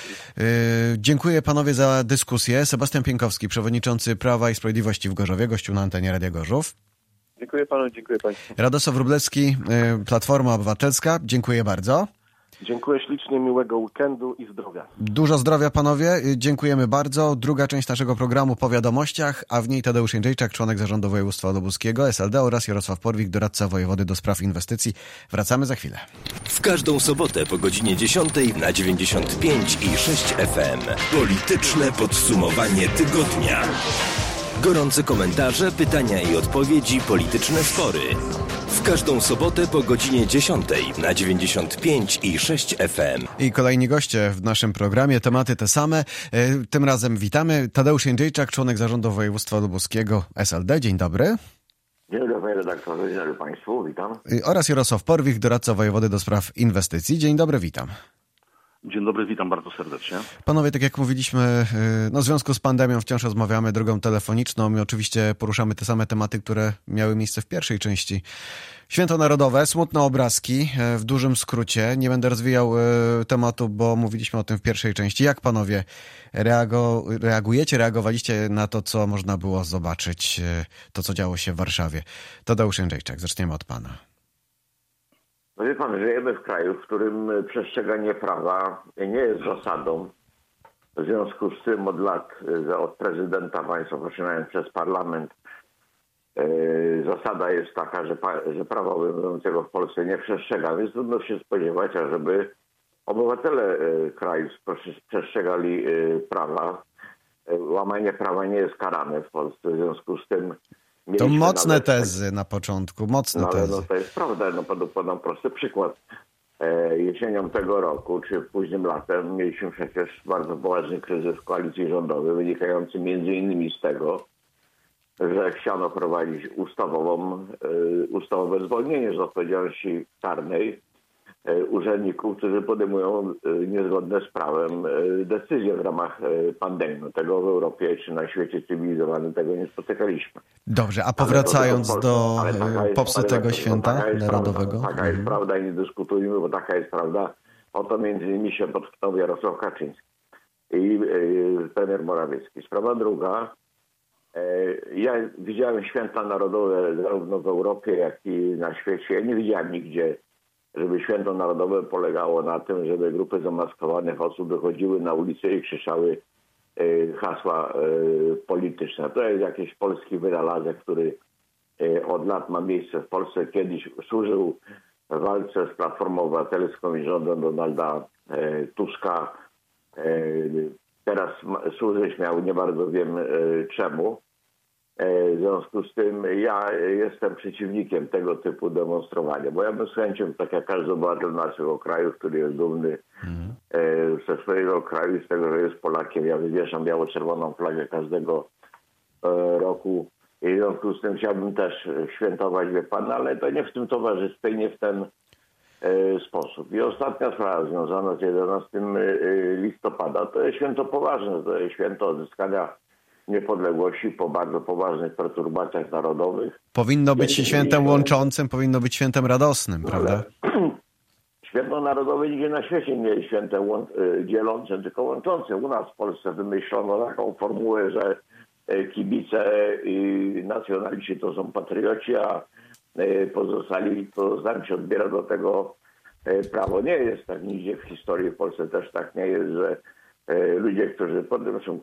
Dziękuję panowie za dyskusję. Sebastian Pienkowski, przewodniczący Prawa i Sprawiedliwości w Gorzowie, gościu na antenie Radia Gorzów. Dziękuję panu, dziękuję państwu. Radosław Wróblewski, Platforma Obywatelska. Dziękuję bardzo. Dziękuję ślicznie, miłego weekendu i zdrowia. Dużo zdrowia panowie, dziękujemy bardzo. Druga część naszego programu po wiadomościach, a w niej Tadeusz Jędrzejczak, członek Zarządu Województwa Lubuskiego, SLD oraz Jarosław Porwich, doradca wojewody do spraw inwestycji. Wracamy za chwilę. W każdą sobotę po godzinie 10 na 95 i 6 FM. Polityczne podsumowanie tygodnia. Gorące komentarze, pytania i odpowiedzi, polityczne spory. W każdą sobotę po godzinie 10 na 95 i 6 FM. I kolejni goście w naszym programie, tematy te same. Tym razem witamy Tadeusz Jędrzejczak, członek Zarządu Województwa Lubuskiego, SLD. Dzień dobry. Dzień dobry redaktorze, dzień dobry państwu, witam. Oraz Jarosław Porwich, doradca wojewody do spraw inwestycji. Dzień dobry, witam. Dzień dobry, witam bardzo serdecznie. Panowie, tak jak mówiliśmy, w związku z pandemią wciąż rozmawiamy drogą telefoniczną i oczywiście poruszamy te same tematy, które miały miejsce w pierwszej części. Święto Narodowe, smutne obrazki, w dużym skrócie. Nie będę rozwijał tematu, bo mówiliśmy o tym w pierwszej części. Jak panowie reagowaliście na to, co można było zobaczyć, to co działo się w Warszawie? Tadeusz Jędrzejczak, zaczniemy od pana. No wie pan, żyjemy w kraju, w którym przestrzeganie prawa nie jest zasadą. W związku z tym od lat, od prezydenta państwa, poczynając przez parlament, zasada jest taka, że prawa obowiązującego w Polsce nie przestrzega, więc trudno się spodziewać, ażeby obywatele kraju przestrzegali prawa. Łamanie prawa nie jest karane w Polsce, w związku z tym... To mocne tezy na początku, mocne tezy. No to jest prawda, podam prosty przykład. Jesienią tego roku, czy późnym latem, mieliśmy przecież bardzo poważny kryzys w koalicji rządowej, wynikający między innymi z tego, że chciano prowadzić ustawowe zwolnienie z odpowiedzialności karnej urzędników, którzy podejmują niezgodne z prawem decyzje w ramach pandemii. Tego w Europie czy na świecie cywilizowanym tego nie spotykaliśmy. Dobrze, a powracając do popsutego święta narodowego. Taka jest prawda i nie dyskutujmy, bo taka jest prawda. O to między innymi się potknął Jarosław Kaczyński i premier Morawiecki. Sprawa druga. Ja widziałem święta narodowe zarówno w Europie, jak i na świecie. Ja nie widziałem nigdzie, żeby święto narodowe polegało na tym, żeby grupy zamaskowanych osób wychodziły na ulicę i krzyczały hasła polityczne. To jest jakiś polski wynalazek, który od lat ma miejsce w Polsce. Kiedyś służył w walce z Platformą Obywatelską i rządem Donalda Tuska. Teraz służyć miał, nie bardzo wiem czemu. W związku z tym ja jestem przeciwnikiem tego typu demonstrowania, bo ja bym z chęcią, tak jak każdy obywatel naszego kraju, który jest dumny ze swojego kraju i z tego, że jest Polakiem. Ja wywieszam biało-czerwoną flagę każdego roku i w związku z tym chciałbym też świętować, wie pan, ale to nie w tym towarzystwie i nie w ten sposób. I ostatnia sprawa związana z 11 listopada, to jest święto poważne, to jest święto odzyskania niepodległości po bardzo poważnych perturbacjach narodowych. Powinno być świętem łączącym, powinno być świętem radosnym, prawda? Święto narodowe nigdzie na świecie nie jest świętem dzielącym, tylko łączącym. U nas w Polsce wymyślono taką formułę, że kibice i nacjonaliści to są patrioci, a pozostali to znam się odbiera do tego prawo. Nie jest tak nigdzie w historii, w Polsce też tak nie jest, że ludzie, którzy podnoszą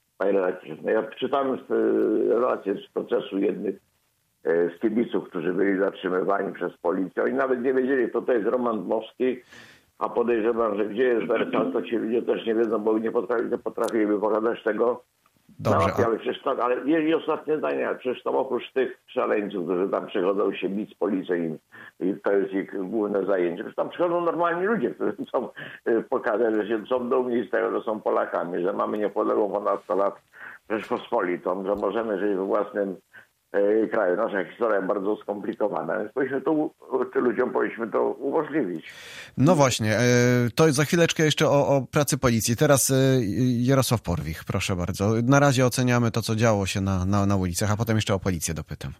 ja czytałem relacje z procesu jednych z kibiców, którzy byli zatrzymywani przez policję. Oni nawet nie wiedzieli, kto to jest Roman Dmowski, a podejrzewam, że gdzie jest Wersal, to ci ludzie też nie wiedzą, bo nie potrafili wypowiadać tego. Dobrze. Ale jeżeli ostatnie zdanie, przecież tam oprócz tych szaleńców, którzy tam przychodzą się bić z policją i to jest ich główne zajęcie, przecież tam przychodzą normalni ludzie, którzy chcą pokazać, że się są dumni z tego, że są Polakami, że mamy niepodległą ponad 100 lat Rzeczpospolitą, że możemy żyć we własnym kraju. Nasza historia jest bardzo skomplikowana, więc ludziom powinniśmy to umożliwić. No właśnie, to za chwileczkę jeszcze o pracy policji. Teraz Jarosław Porwich, proszę bardzo. Na razie oceniamy to, co działo się na ulicach, a potem jeszcze o policję dopytam.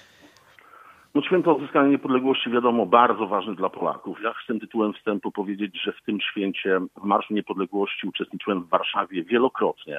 No, święto odzyskania niepodległości, wiadomo, bardzo ważne dla Polaków. Ja chcę tym tytułem wstępu powiedzieć, że w tym święcie w Marszu Niepodległości uczestniczyłem w Warszawie wielokrotnie.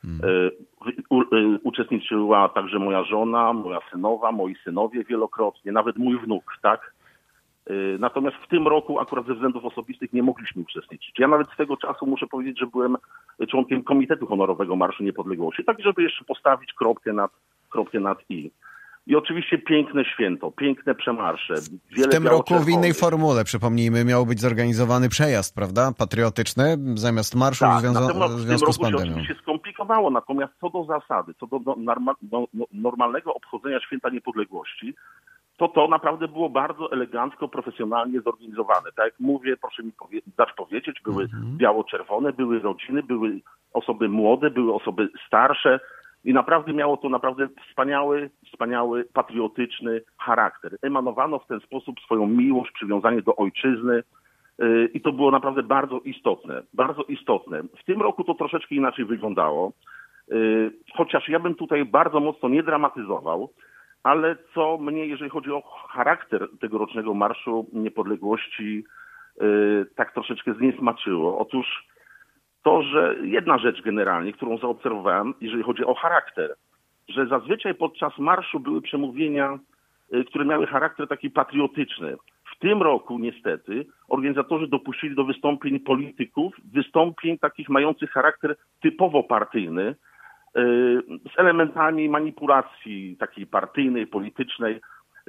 Uczestniczyła także moja żona, moja synowa, moi synowie wielokrotnie, nawet mój wnuk, tak? Natomiast w tym roku akurat ze względów osobistych nie mogliśmy uczestniczyć. Ja nawet z tego czasu muszę powiedzieć, że byłem członkiem Komitetu Honorowego Marszu Niepodległości, tak żeby jeszcze postawić kropkę nad i. I oczywiście piękne święto, piękne przemarsze. W tym roku w innej formule, przypomnijmy, miał być zorganizowany przejazd, prawda? Patriotyczny, zamiast marszu w związku z pandemią. W tym roku się skomplikowało, natomiast co do zasady, co do normalnego obchodzenia Święta Niepodległości, to naprawdę było bardzo elegancko, profesjonalnie zorganizowane. Tak jak mówię, proszę mi dać powiedzieć, były biało-czerwone, były rodziny, były osoby młode, były osoby starsze. I naprawdę miało to wspaniały, patriotyczny charakter. Emanowano w ten sposób swoją miłość, przywiązanie do ojczyzny i to było naprawdę bardzo istotne, bardzo istotne. W tym roku to troszeczkę inaczej wyglądało, chociaż ja bym tutaj bardzo mocno nie dramatyzował, ale co mnie, jeżeli chodzi o charakter tegorocznego Marszu Niepodległości, tak troszeczkę zniesmaczyło. Otóż to, że jedna rzecz generalnie, którą zaobserwowałem, jeżeli chodzi o charakter, że zazwyczaj podczas marszu były przemówienia, które miały charakter taki patriotyczny. W tym roku niestety organizatorzy dopuścili do wystąpień polityków, wystąpień takich mających charakter typowo partyjny, z elementami manipulacji takiej partyjnej, politycznej,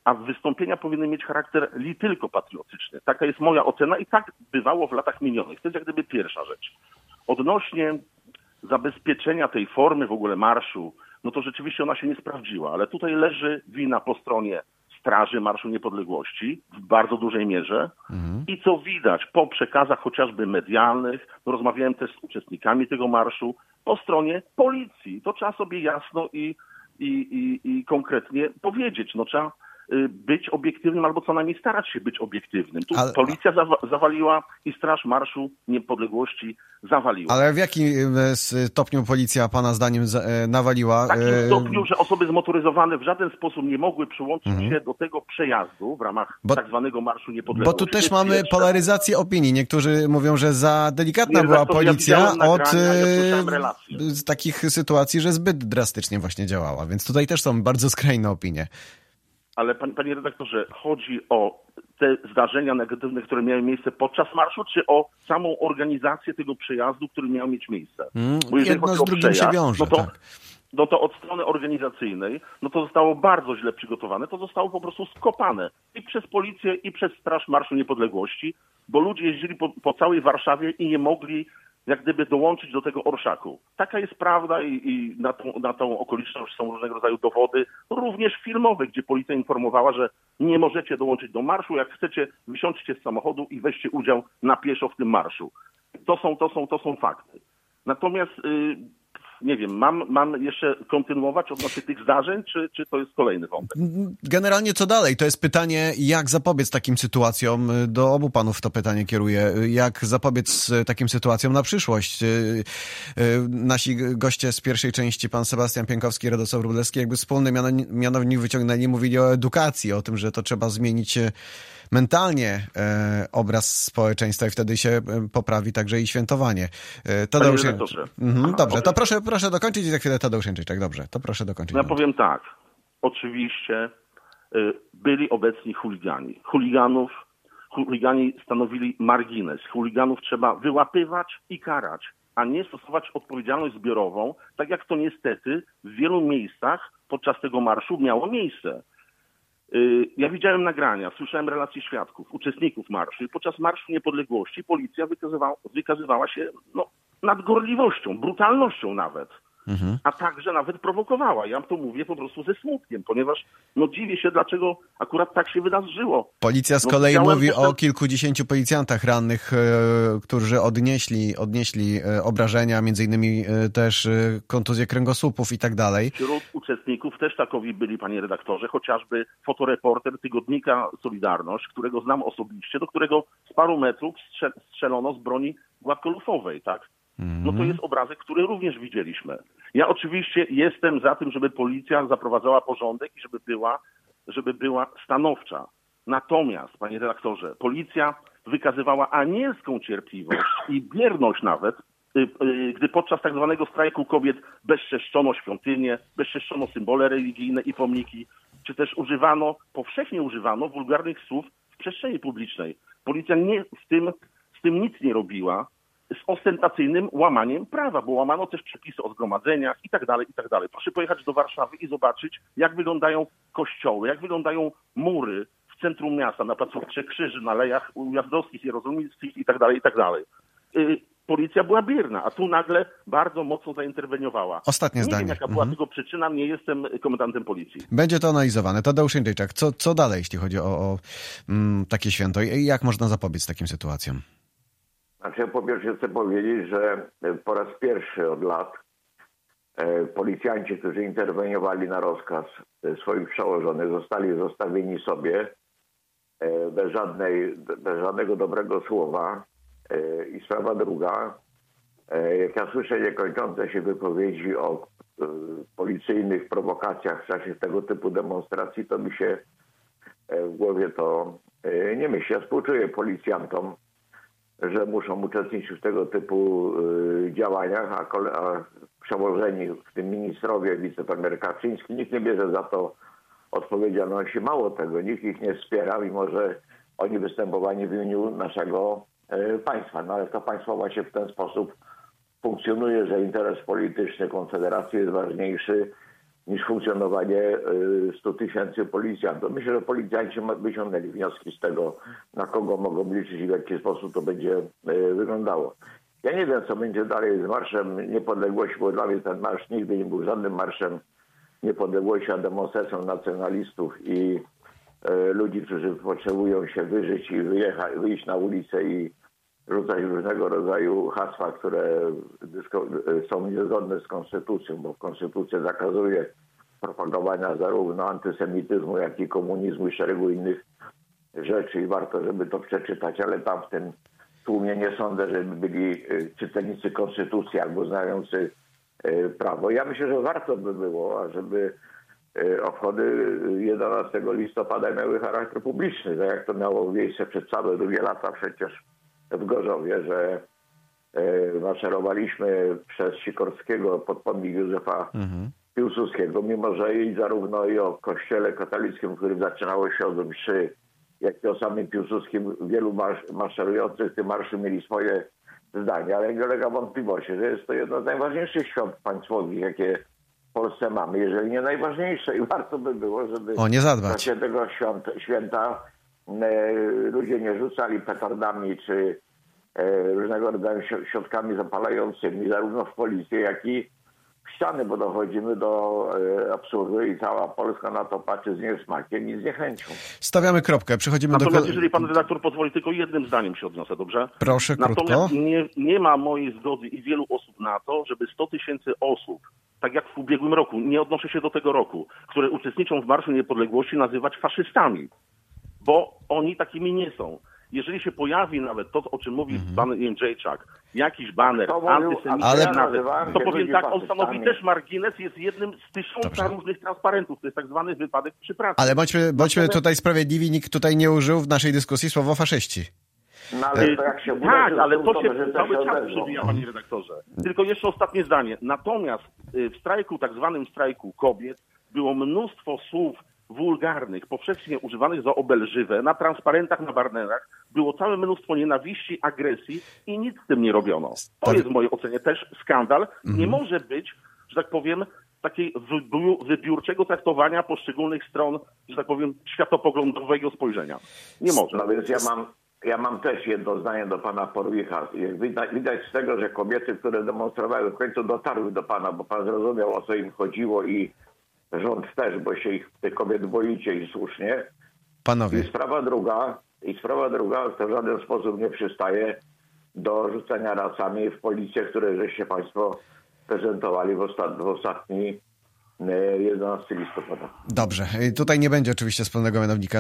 a wystąpienia powinny mieć charakter tylko patriotyczny. Taka jest moja ocena i tak bywało w latach minionych. To jest jak gdyby pierwsza rzecz. Odnośnie zabezpieczenia tej formy w ogóle marszu, no to rzeczywiście ona się nie sprawdziła, ale tutaj leży wina po stronie Straży Marszu Niepodległości w bardzo dużej mierze i co widać po przekazach chociażby medialnych, no rozmawiałem też z uczestnikami tego marszu, po stronie policji. To trzeba sobie jasno i konkretnie powiedzieć. No trzeba być obiektywnym albo co najmniej starać się być obiektywnym. Tu policja zawaliła i Straż Marszu Niepodległości zawaliła. Ale w jakim stopniu policja pana zdaniem nawaliła? W takim stopniu, że osoby zmotoryzowane w żaden sposób nie mogły przyłączyć się do tego przejazdu w ramach tak zwanego Marszu Niepodległości. Bo tu też mamy polaryzację opinii. Niektórzy mówią, że za delikatna była policja od takich sytuacji, że zbyt drastycznie właśnie działała. Więc tutaj też są bardzo skrajne opinie. Ale panie redaktorze, chodzi o te zdarzenia negatywne, które miały miejsce podczas marszu, czy o samą organizację tego przejazdu, który miał mieć miejsce? Bo jeżeli jedno z drugim się wiąże, no to od strony organizacyjnej, no to zostało bardzo źle przygotowane, to zostało po prostu skopane i przez policję, i przez Straż Marszu Niepodległości, bo ludzie jeździli po całej Warszawie i nie mogli jak gdyby dołączyć do tego orszaku. Taka jest prawda i na tą okoliczność są różnego rodzaju dowody, również filmowe, gdzie policja informowała, że nie możecie dołączyć do marszu, jak chcecie, wysiądźcie z samochodu i weźcie udział na pieszo w tym marszu. To są fakty. Natomiast nie wiem, mam jeszcze kontynuować odnośnie tych zdarzeń, czy to jest kolejny wątek? Generalnie co dalej? To jest pytanie, jak zapobiec takim sytuacjom. Do obu panów to pytanie kieruję. Jak zapobiec takim sytuacjom na przyszłość? Nasi goście z pierwszej części, pan Sebastian Pienkowski i Radosław Wróblewski, jakby wspólny mianownik wyciągnęli, mówili o edukacji, o tym, że to trzeba zmienić mentalnie obraz społeczeństwa i wtedy się poprawi także i świętowanie. Tadeusz Dobrze, to proszę dokończyć i za chwilę Tadeusz Jędrzejczak. Dobrze, to proszę dokończyć. Ja powiem tak. Oczywiście byli obecni chuligani. Chuligani stanowili margines. Chuliganów trzeba wyłapywać i karać, a nie stosować odpowiedzialność zbiorową, tak jak to niestety w wielu miejscach podczas tego marszu miało miejsce. Ja widziałem nagrania, słyszałem relacje świadków, uczestników marszu i podczas Marszu Niepodległości policja wykazywała się nadgorliwością, brutalnością nawet, a także nawet prowokowała. Ja to mówię po prostu ze smutkiem, ponieważ dziwię się, dlaczego akurat tak się wydarzyło. Policja z kolei mówi o kilkudziesięciu policjantach rannych, którzy odnieśli obrażenia, między innymi też kontuzje kręgosłupów i tak dalej. Wśród uczestników też takowi byli, panie redaktorze, chociażby fotoreporter tygodnika Solidarność, którego znam osobiście, do którego z paru metrów strzelono z broni gładkolufowej, tak? No to jest obrazek, który również widzieliśmy. Ja oczywiście jestem za tym, żeby policja zaprowadzała porządek i żeby była stanowcza. Natomiast, panie redaktorze, policja wykazywała anielską cierpliwość i bierność nawet, gdy podczas tak zwanego strajku kobiet bezczeszczono świątynie, bezczeszczono symbole religijne i pomniki, czy też powszechnie używano wulgarnych słów w przestrzeni publicznej. Policja z tym nic nie robiła, z ostentacyjnym łamaniem prawa, bo łamano też przepisy o zgromadzeniach i tak dalej, i tak dalej. Proszę pojechać do Warszawy i zobaczyć, jak wyglądają kościoły, jak wyglądają mury w centrum miasta, na placu Trzech Krzyży, na Alejach Ujazdowskich, Jerozolimskich i tak dalej, i tak dalej. Policja była bierna, a tu nagle bardzo mocno zainterweniowała. Ostatnie zdanie. Nie wiem, jaka była tego przyczyna, nie jestem komendantem policji. Będzie to analizowane. Tadeusz Jędrzejczak, co dalej, jeśli chodzi o takie święto i jak można zapobiec takim sytuacjom? Znaczy, po pierwsze chcę powiedzieć, że po raz pierwszy od lat policjanci, którzy interweniowali na rozkaz swoich przełożonych, zostali zostawieni sobie bez żadnego dobrego słowa. I sprawa druga, jak ja słyszę niekończące się wypowiedzi o policyjnych prowokacjach w czasie tego typu demonstracji, to mi się w głowie to nie myśli. Ja współczuję policjantom, że muszą uczestniczyć w tego typu działaniach, a przełożeni, w tym ministrowie, wicepremier Kaczyński, nikt nie bierze za to odpowiedzialności. Mało tego, nikt ich nie wspiera, mimo że oni występowali w imieniu naszego państwa. No ale to państwo właśnie w ten sposób funkcjonuje, że interes polityczny Konfederacji jest ważniejszy niż funkcjonowanie 100 000 policjantów. Myślę, że policjanci wyciągnęli wnioski z tego, na kogo mogą liczyć i w jaki sposób to będzie wyglądało. Ja nie wiem, co będzie dalej z Marszem Niepodległości, bo dla mnie ten marsz nigdy nie był żadnym marszem niepodległości, a demonstracją nacjonalistów i ludzi, którzy potrzebują się wyżyć i wyjść na ulicę i rzucać różnego rodzaju hasła, które są niezgodne z konstytucją, bo konstytucja zakazuje propagowania zarówno antysemityzmu, jak i komunizmu i szeregu innych rzeczy i warto, żeby to przeczytać, ale tam w tym tłumie nie sądzę, żeby byli czytelnicy konstytucji albo znający prawo. Ja myślę, że warto by było, ażeby obchody 11 listopada miały charakter publiczny, tak jak to miało miejsce przez całe długie lata przecież w Gorzowie, że maszerowaliśmy przez Sikorskiego pod pomnik Józefa Piłsudskiego, mimo że zarówno i o kościele katolickim, w którym zaczynało się od mszy, jak i o samym Piłsudskim, wielu maszerujących w tym marszu mieli swoje zdania, ale nie ulega wątpliwości, że jest to jedno z najważniejszych świąt państwowych, jakie w Polsce mamy, jeżeli nie najważniejsze, i warto by było, żeby nie zadbać. w czasie tego święta ludzie nie rzucali petardami czy różnego rodzaju środkami zapalającymi, zarówno w policję, jak i w ściany, bo dochodzimy do absurdu i cała Polska na to patrzy z niesmakiem i z niechęcią. Stawiamy kropkę, przechodzimy Natomiast jeżeli pan redaktor pozwoli, tylko jednym zdaniem się odniosę, dobrze? Proszę, krótko. Natomiast nie ma mojej zgody i wielu osób na to, żeby 100 000 osób, tak jak w ubiegłym roku, nie odnoszę się do tego roku, które uczestniczą w Marszu Niepodległości, nazywać faszystami, bo oni takimi nie są. Jeżeli się pojawi nawet to, o czym mówi pan Jędrzejczak, jakiś baner antysemityczny, to powiem tak, on stanowi też margines, jest jednym z 1000 różnych transparentów. To jest tak zwany wypadek przy pracy. Ale bądźmy tutaj sprawiedliwi, nikt tutaj nie użył w naszej dyskusji słowa faszyści. No, ale to jak się tak, ale to się cały czas przewija, panie redaktorze. Tylko jeszcze ostatnie zdanie. Natomiast w strajku, tak zwanym strajku kobiet, było mnóstwo słów wulgarnych, powszechnie używanych za obelżywe, na transparentach, na banerach. Było całe mnóstwo nienawiści, agresji i nic z tym nie robiono. To jest w mojej ocenie też skandal. Nie może być, że tak powiem, takiej wybiórczego traktowania poszczególnych stron, że tak powiem, światopoglądowego spojrzenia. Nie może. No więc ja mam też jedno zdanie do pana Porwicha. Widać z tego, że kobiety, które demonstrowały, w końcu dotarły do pana, bo pan zrozumiał, o co im chodziło i rząd też, bo się tych kobiet boicie i słusznie. Panowie. I sprawa druga, to w żaden sposób nie przystaje do rzucania racami w policję, które żeście państwo prezentowali w ostatni 11 listopada. Dobrze. Tutaj nie będzie oczywiście wspólnego mianownika.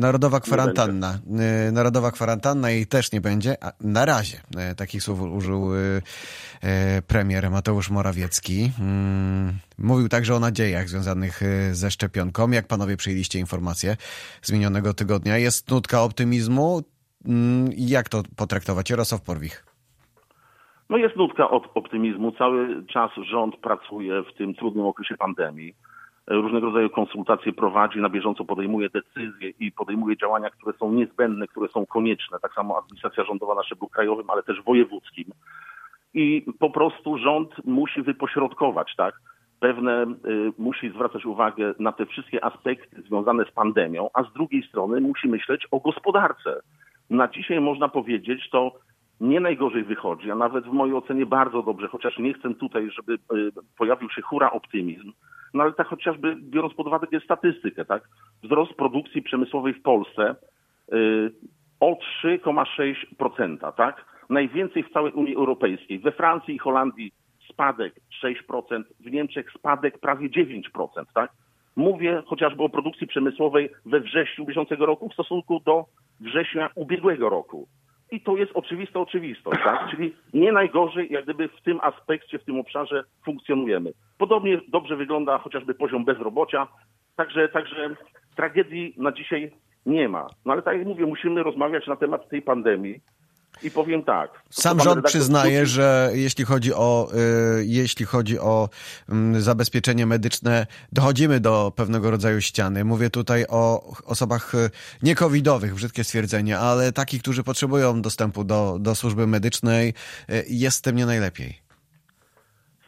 Narodowa kwarantanna jej też nie będzie. A na razie takich słów użył premier Mateusz Morawiecki. Mówił także o nadziejach związanych ze szczepionką. Jak panowie przyjęliście informację z minionego tygodnia? Jest nutka optymizmu. Jak to potraktować? Jarosław Porwich. No jest nutka optymizmu. Cały czas rząd pracuje w tym trudnym okresie pandemii. Różnego rodzaju konsultacje prowadzi, na bieżąco podejmuje decyzje i podejmuje działania, które są niezbędne, które są konieczne. Tak samo administracja rządowa na szczeblu krajowym, ale też wojewódzkim. I po prostu rząd musi wypośrodkować, tak? Musi zwracać uwagę na te wszystkie aspekty związane z pandemią, a z drugiej strony musi myśleć o gospodarce. Na dzisiaj można powiedzieć, to nie najgorzej wychodzi, a nawet w mojej ocenie bardzo dobrze, chociaż nie chcę tutaj, żeby pojawił się hura optymizm, no ale tak chociażby biorąc pod uwagę statystykę, tak? Wzrost produkcji przemysłowej w Polsce o 3,6%, tak? Najwięcej w całej Unii Europejskiej. We Francji i Holandii spadek 6%, w Niemczech spadek prawie 9%, tak? Mówię chociażby o produkcji przemysłowej we wrześniu bieżącego roku w stosunku do września ubiegłego roku. I to jest oczywista oczywistość, tak? Czyli nie najgorzej, jak gdyby w tym aspekcie, w tym obszarze funkcjonujemy. Podobnie dobrze wygląda chociażby poziom bezrobocia, także tragedii na dzisiaj nie ma. No ale tak jak mówię, musimy rozmawiać na temat tej pandemii i powiem tak. Sam rząd przyznaje, że jeśli chodzi o zabezpieczenie medyczne, dochodzimy do pewnego rodzaju ściany. Mówię tutaj o osobach nie-covidowych, brzydkie stwierdzenie, ale takich, którzy potrzebują dostępu do służby medycznej, jest z tym nie najlepiej.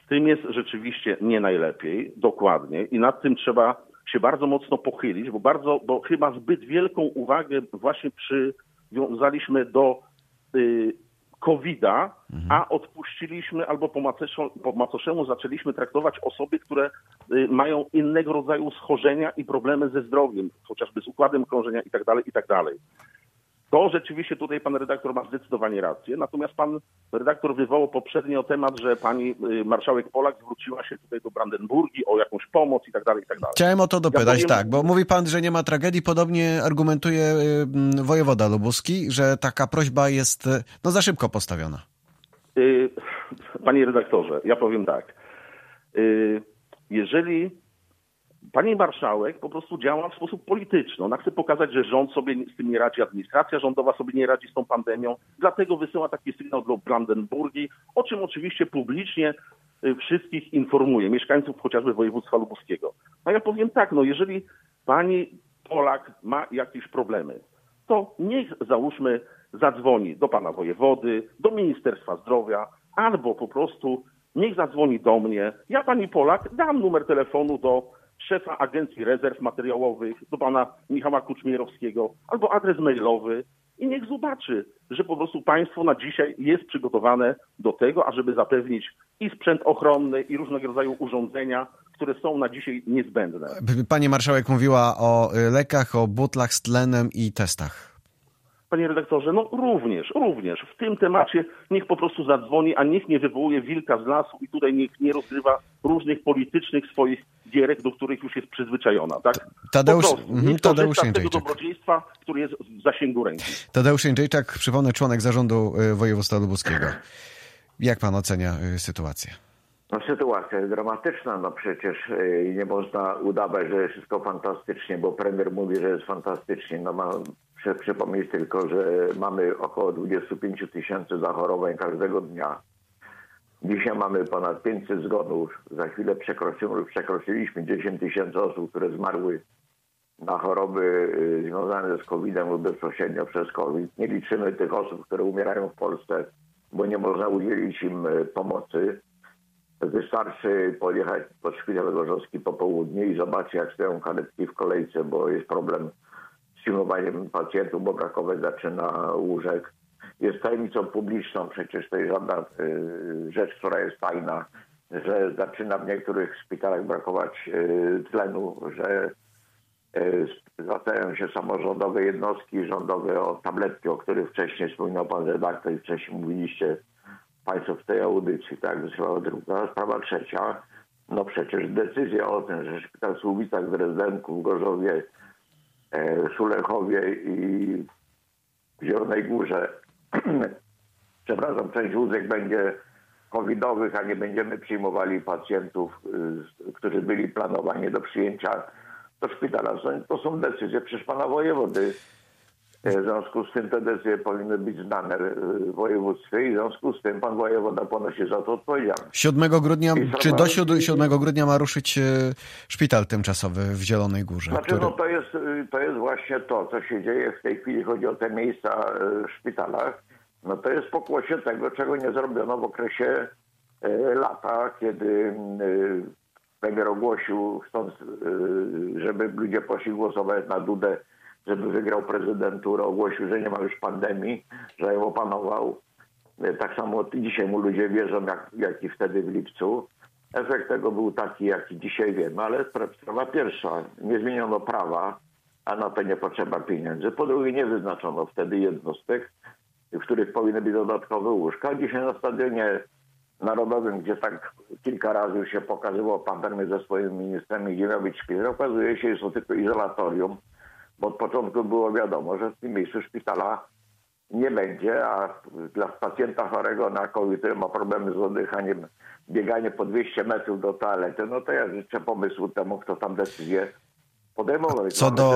tym jest rzeczywiście nie najlepiej, dokładnie, i nad tym trzeba się bardzo mocno pochylić, bo chyba zbyt wielką uwagę właśnie przywiązaliśmy do COVID-a, a odpuściliśmy albo po macoszemu zaczęliśmy traktować osoby, które mają innego rodzaju schorzenia i problemy ze zdrowiem, chociażby z układem krążenia itd. To rzeczywiście tutaj pan redaktor ma zdecydowanie rację. Natomiast pan redaktor wywołał poprzednio temat, że pani marszałek Polak zwróciła się tutaj do Brandenburgii o jakąś pomoc itd. Chciałem o to dopytać, bo mówi pan, że nie ma tragedii. Podobnie argumentuje wojewoda lubuski, że taka prośba jest za szybko postawiona. Panie redaktorze, ja powiem tak. Jeżeli pani marszałek po prostu działa w sposób polityczny. Ona chce pokazać, że rząd sobie z tym nie radzi, administracja rządowa sobie nie radzi z tą pandemią. Dlatego wysyła taki sygnał do Brandenburgii, o czym oczywiście publicznie wszystkich informuje, mieszkańców chociażby województwa lubuskiego. A ja powiem tak, jeżeli pani Polak ma jakieś problemy, to niech załóżmy zadzwoni do pana wojewody, do Ministerstwa Zdrowia, albo po prostu niech zadzwoni do mnie. Ja pani Polak dam numer telefonu do szefa Agencji Rezerw Materiałowych, do pana Michała Kuczmierowskiego, albo adres mailowy i niech zobaczy, że po prostu państwo na dzisiaj jest przygotowane do tego, ażeby zapewnić i sprzęt ochronny, i różnego rodzaju urządzenia, które są na dzisiaj niezbędne. Pani marszałek mówiła o lekach, o butlach z tlenem i testach. Panie redaktorze, również w tym temacie niech po prostu zadzwoni, a niech nie wywołuje wilka z lasu i tutaj niech nie rozgrywa różnych politycznych swoich gierek, do których już jest przyzwyczajona. Tak? Tadeusz Jędrzejczak. Tego dobrodziejstwa, który jest w zasięgu ręki. Tadeusz Jędrzejczak, przypomnę, członek zarządu województwa lubuskiego. Jak pan ocenia sytuację? Sytuacja jest dramatyczna. Przecież nie można udawać, że jest wszystko fantastycznie, bo premier mówi, że jest fantastycznie. Przypomnieć tylko, że mamy około 25 000 zachorowań każdego dnia. Dzisiaj mamy ponad 500 zgonów. Za chwilę przekroczyliśmy 10 000 osób, które zmarły na choroby związane z COVID-em lub bezpośrednio przez COVID. Nie liczymy tych osób, które umierają w Polsce, bo nie można udzielić im pomocy. Wystarczy pojechać pod szpital gorzowski po południu i zobaczyć, jak stoją karetki w kolejce, bo jest problem z przyjmowaniem pacjentów, bo brakować zaczyna łóżek. Jest tajemnicą publiczną, przecież to jest żadna rzecz, która jest tajna, że zaczyna w niektórych szpitalach brakować tlenu, że zwracają się samorządowe jednostki rządowe o tabletki, o których wcześniej wspominał pan redaktor i wcześniej mówiliście państwo w tej audycji. Tak, druga sprawa trzecia. Przecież decyzja o tym, że szpital w Słubicach, w Dresdenku, w Gorzowie, w Sulechowie i w Zielonej Górze część łóżek będzie covidowych, a nie będziemy przyjmowali pacjentów, którzy byli planowani do przyjęcia do szpitala. To są decyzje przecież pana wojewody. W związku z tym te decyzje powinny być znane w województwie i w związku z tym pan wojewoda ponosi za to odpowiedzialność. 7 grudnia, czy do 7 grudnia ma ruszyć szpital tymczasowy w Zielonej Górze? To jest właśnie to, co się dzieje w tej chwili. Chodzi o te miejsca w szpitalach. To jest pokłosie tego, czego nie zrobiono w okresie lata, kiedy premier ogłosił, chcąc, żeby ludzie poszli głosować na Dudę, żeby wygrał prezydenturę, ogłosił, że nie ma już pandemii, że ją opanował. Tak samo dzisiaj mu ludzie wierzą, jak i wtedy w lipcu. Efekt tego był taki, jaki dzisiaj wiemy, ale sprawa pierwsza, nie zmieniono prawa, a na to nie potrzeba pieniędzy. Po drugie, nie wyznaczono wtedy jednostek, w których powinny być dodatkowe łóżka. Dzisiaj na Stadionie Narodowym, gdzie tak kilka razy już się pokazywał pan premier ze swoimi ministrami, gdzie miał być szpital, okazuje się, że jest to tylko izolatorium, bo od początku było wiadomo, że w tym miejscu szpitala nie będzie, a dla pacjenta chorego na COVID, który ma problemy z oddychaniem, bieganie po 200 metrów do toalety, to ja życzę pomysłu temu, kto tam decyzję podejmował.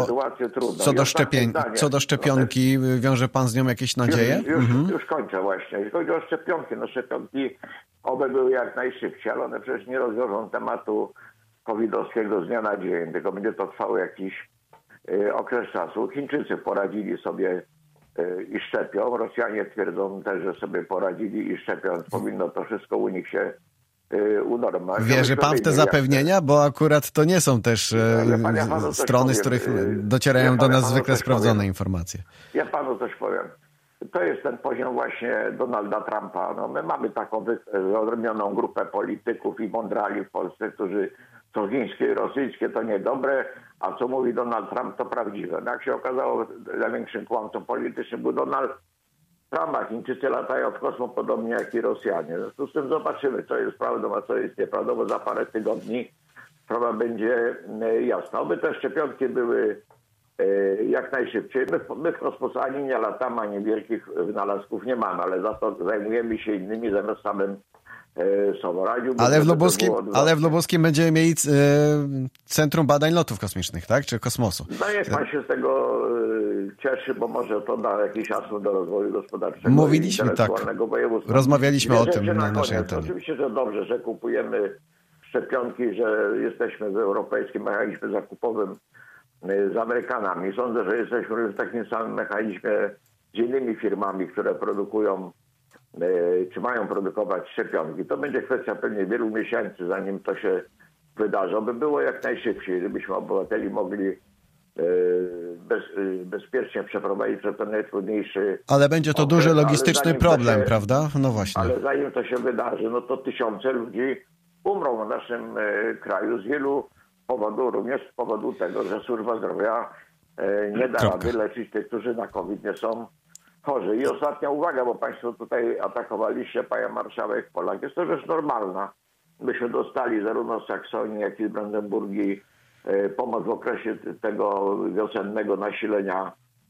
Co do szczepionki, wiąże pan z nią jakieś nadzieje? Już kończę właśnie. Jeśli chodzi o szczepionki, szczepionki oby były jak najszybciej, ale one przecież nie rozwiążą tematu covidowskiego z dnia na dzień, tylko będzie to trwało jakiś okres czasu. Chińczycy poradzili sobie i szczepią. Rosjanie twierdzą też, że sobie poradzili i szczepią. Powinno to wszystko u nich się unormować. Wierzy pan w te zapewnienia? Bo akurat to nie są też strony, z których docierają do nas zwykle sprawdzone informacje. Ja panu coś powiem. To jest ten poziom właśnie Donalda Trumpa. No, my mamy taką wyodrębnioną grupę polityków i mądrali w Polsce, którzy co chińskie i rosyjskie to niedobre, a co mówi Donald Trump to prawdziwe. No, jak się okazało, największym kłamcą politycznym był Donald Trump, a Chińczycy latają w kosmos podobnie jak i Rosjanie. W związku z tym zobaczymy, co jest prawdą, a co jest nieprawdą, bo za parę tygodni sprawa będzie jasna. Oby te szczepionki były jak najszybciej. My w kosmos ani nie latamy, ani wielkich wynalazków nie mamy, ale za to zajmujemy się innymi zamiast samym sobą. Ale w Lubuskim będziemy mieli Centrum Badań Lotów Kosmicznych, tak? Czy kosmosu? No niech pan się z tego cieszy, bo może to da jakiś asum do rozwoju gospodarczego. Mówiliśmy, tak. Rozmawialiśmy o tym na naszej antenie. Oczywiście, że dobrze, że kupujemy szczepionki, że jesteśmy w europejskim mechanizmie zakupowym z Amerykanami. Sądzę, że jesteśmy w takim samym mechanizmie z innymi firmami, które produkują czy mają produkować szczepionki. To będzie kwestia pewnie wielu miesięcy, zanim to się wydarzy. By było jak najszybciej, żebyśmy obywateli mogli bezpiecznie przeprowadzić przez ten najtrudniejszy Ale będzie to okres, duży logistyczny problem, prawda? No właśnie. Ale zanim to się wydarzy, no to tysiące ludzi umrą w naszym kraju z wielu powodów, również z powodu tego, że służba zdrowia nie da rady leczyć tych, którzy na COVID nie są chorzy. I ostatnia uwaga, bo państwo tutaj atakowaliście panią marszałek Polak. Jest to rzecz normalna. Myśmy dostali zarówno z Saksonii, jak i z Brandenburgii pomoc w okresie tego wiosennego nasilenia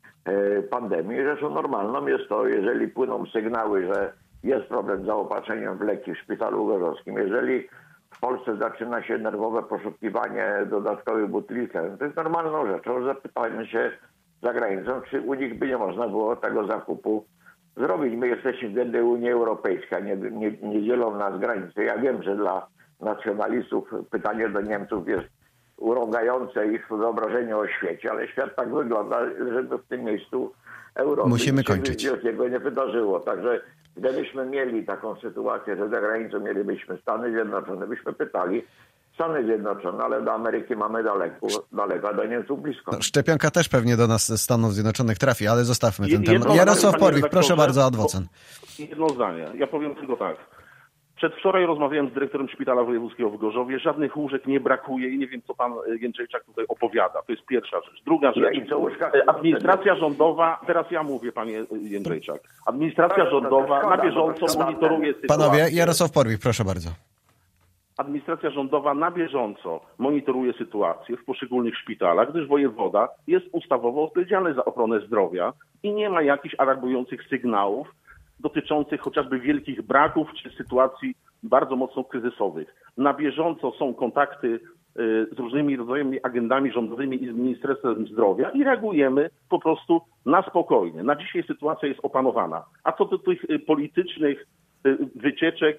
pandemii. Rzeczą normalną jest to, jeżeli płyną sygnały, że jest problem z zaopatrzeniem w leki w szpitalu gorzowskim, jeżeli w Polsce zaczyna się nerwowe poszukiwanie dodatkowych butli tlenu, to jest normalną rzeczą. Zapytajmy się za granicą, czy u nich by nie można było tego zakupu zrobić. My jesteśmy względem Unii Europejskiej, nie dzielą nas granice. Ja wiem, że dla nacjonalistów pytanie do Niemców jest urągające ich wyobrażenie o świecie, ale świat tak wygląda, żeby w tym miejscu Europy musimy kończyć. Wielkiego nie wydarzyło. Także gdybyśmy mieli taką sytuację, że za granicą mielibyśmy Stany Zjednoczone, byśmy pytali Stany Zjednoczone, ale do Ameryki mamy daleko, a do Niemców blisko. No, szczepionka też pewnie do nas ze Stanów Zjednoczonych trafi, ale zostawmy ten temat. Jarosław Porwich, proszę bardzo, adwocen. Jedno zdanie. Ja powiem tylko tak. Przedwczoraj rozmawiałem z dyrektorem Szpitala Wojewódzkiego w Gorzowie. Żadnych łóżek nie brakuje i nie wiem, co pan Jędrzejczak tutaj opowiada. To jest pierwsza rzecz. Druga rzecz. Administracja rządowa, teraz ja mówię, panie Jędrzejczak. Administracja rządowa na bieżąco monitoruje sytuację. Panowie, Jarosław Porwich, proszę bardzo. Administracja rządowa na bieżąco monitoruje sytuację w poszczególnych szpitalach, gdyż wojewoda jest ustawowo odpowiedzialny za ochronę zdrowia i nie ma jakichś alarmujących sygnałów dotyczących chociażby wielkich braków czy sytuacji bardzo mocno kryzysowych. Na bieżąco są kontakty z różnymi rodzajami agendami rządowymi i z Ministerstwem Zdrowia i reagujemy po prostu na spokojnie. Na dzisiaj sytuacja jest opanowana. A co do tych politycznych wycieczek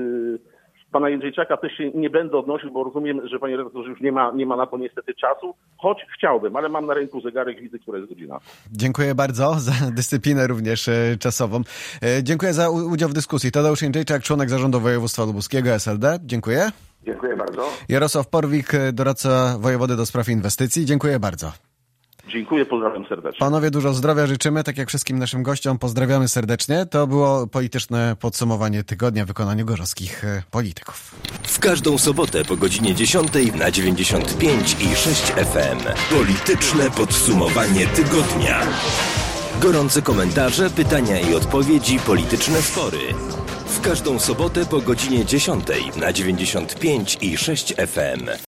pana Jędrzejczaka też się nie będę odnosił, bo rozumiem, że panie redaktorze już nie ma na to niestety czasu, choć chciałbym, ale mam na ręku zegarek, widzę, która jest godzina. Dziękuję bardzo za dyscyplinę również czasową. Dziękuję za udział w dyskusji. Tadeusz Jędrzejczak, członek Zarządu Województwa Lubuskiego, SLD. Dziękuję. Dziękuję bardzo. Jarosław Porwich, doradca wojewody do spraw inwestycji. Dziękuję bardzo. Dziękuję, pozdrawiam serdecznie. Panowie, dużo zdrowia życzymy, tak jak wszystkim naszym gościom. Pozdrawiamy serdecznie. To było polityczne podsumowanie tygodnia w wykonaniu gorzowskich polityków. W każdą sobotę po godzinie 10 na 95 i 6 FM. Polityczne podsumowanie tygodnia. Gorące komentarze, pytania i odpowiedzi, polityczne spory. W każdą sobotę po godzinie 10 na 95 i 6 FM.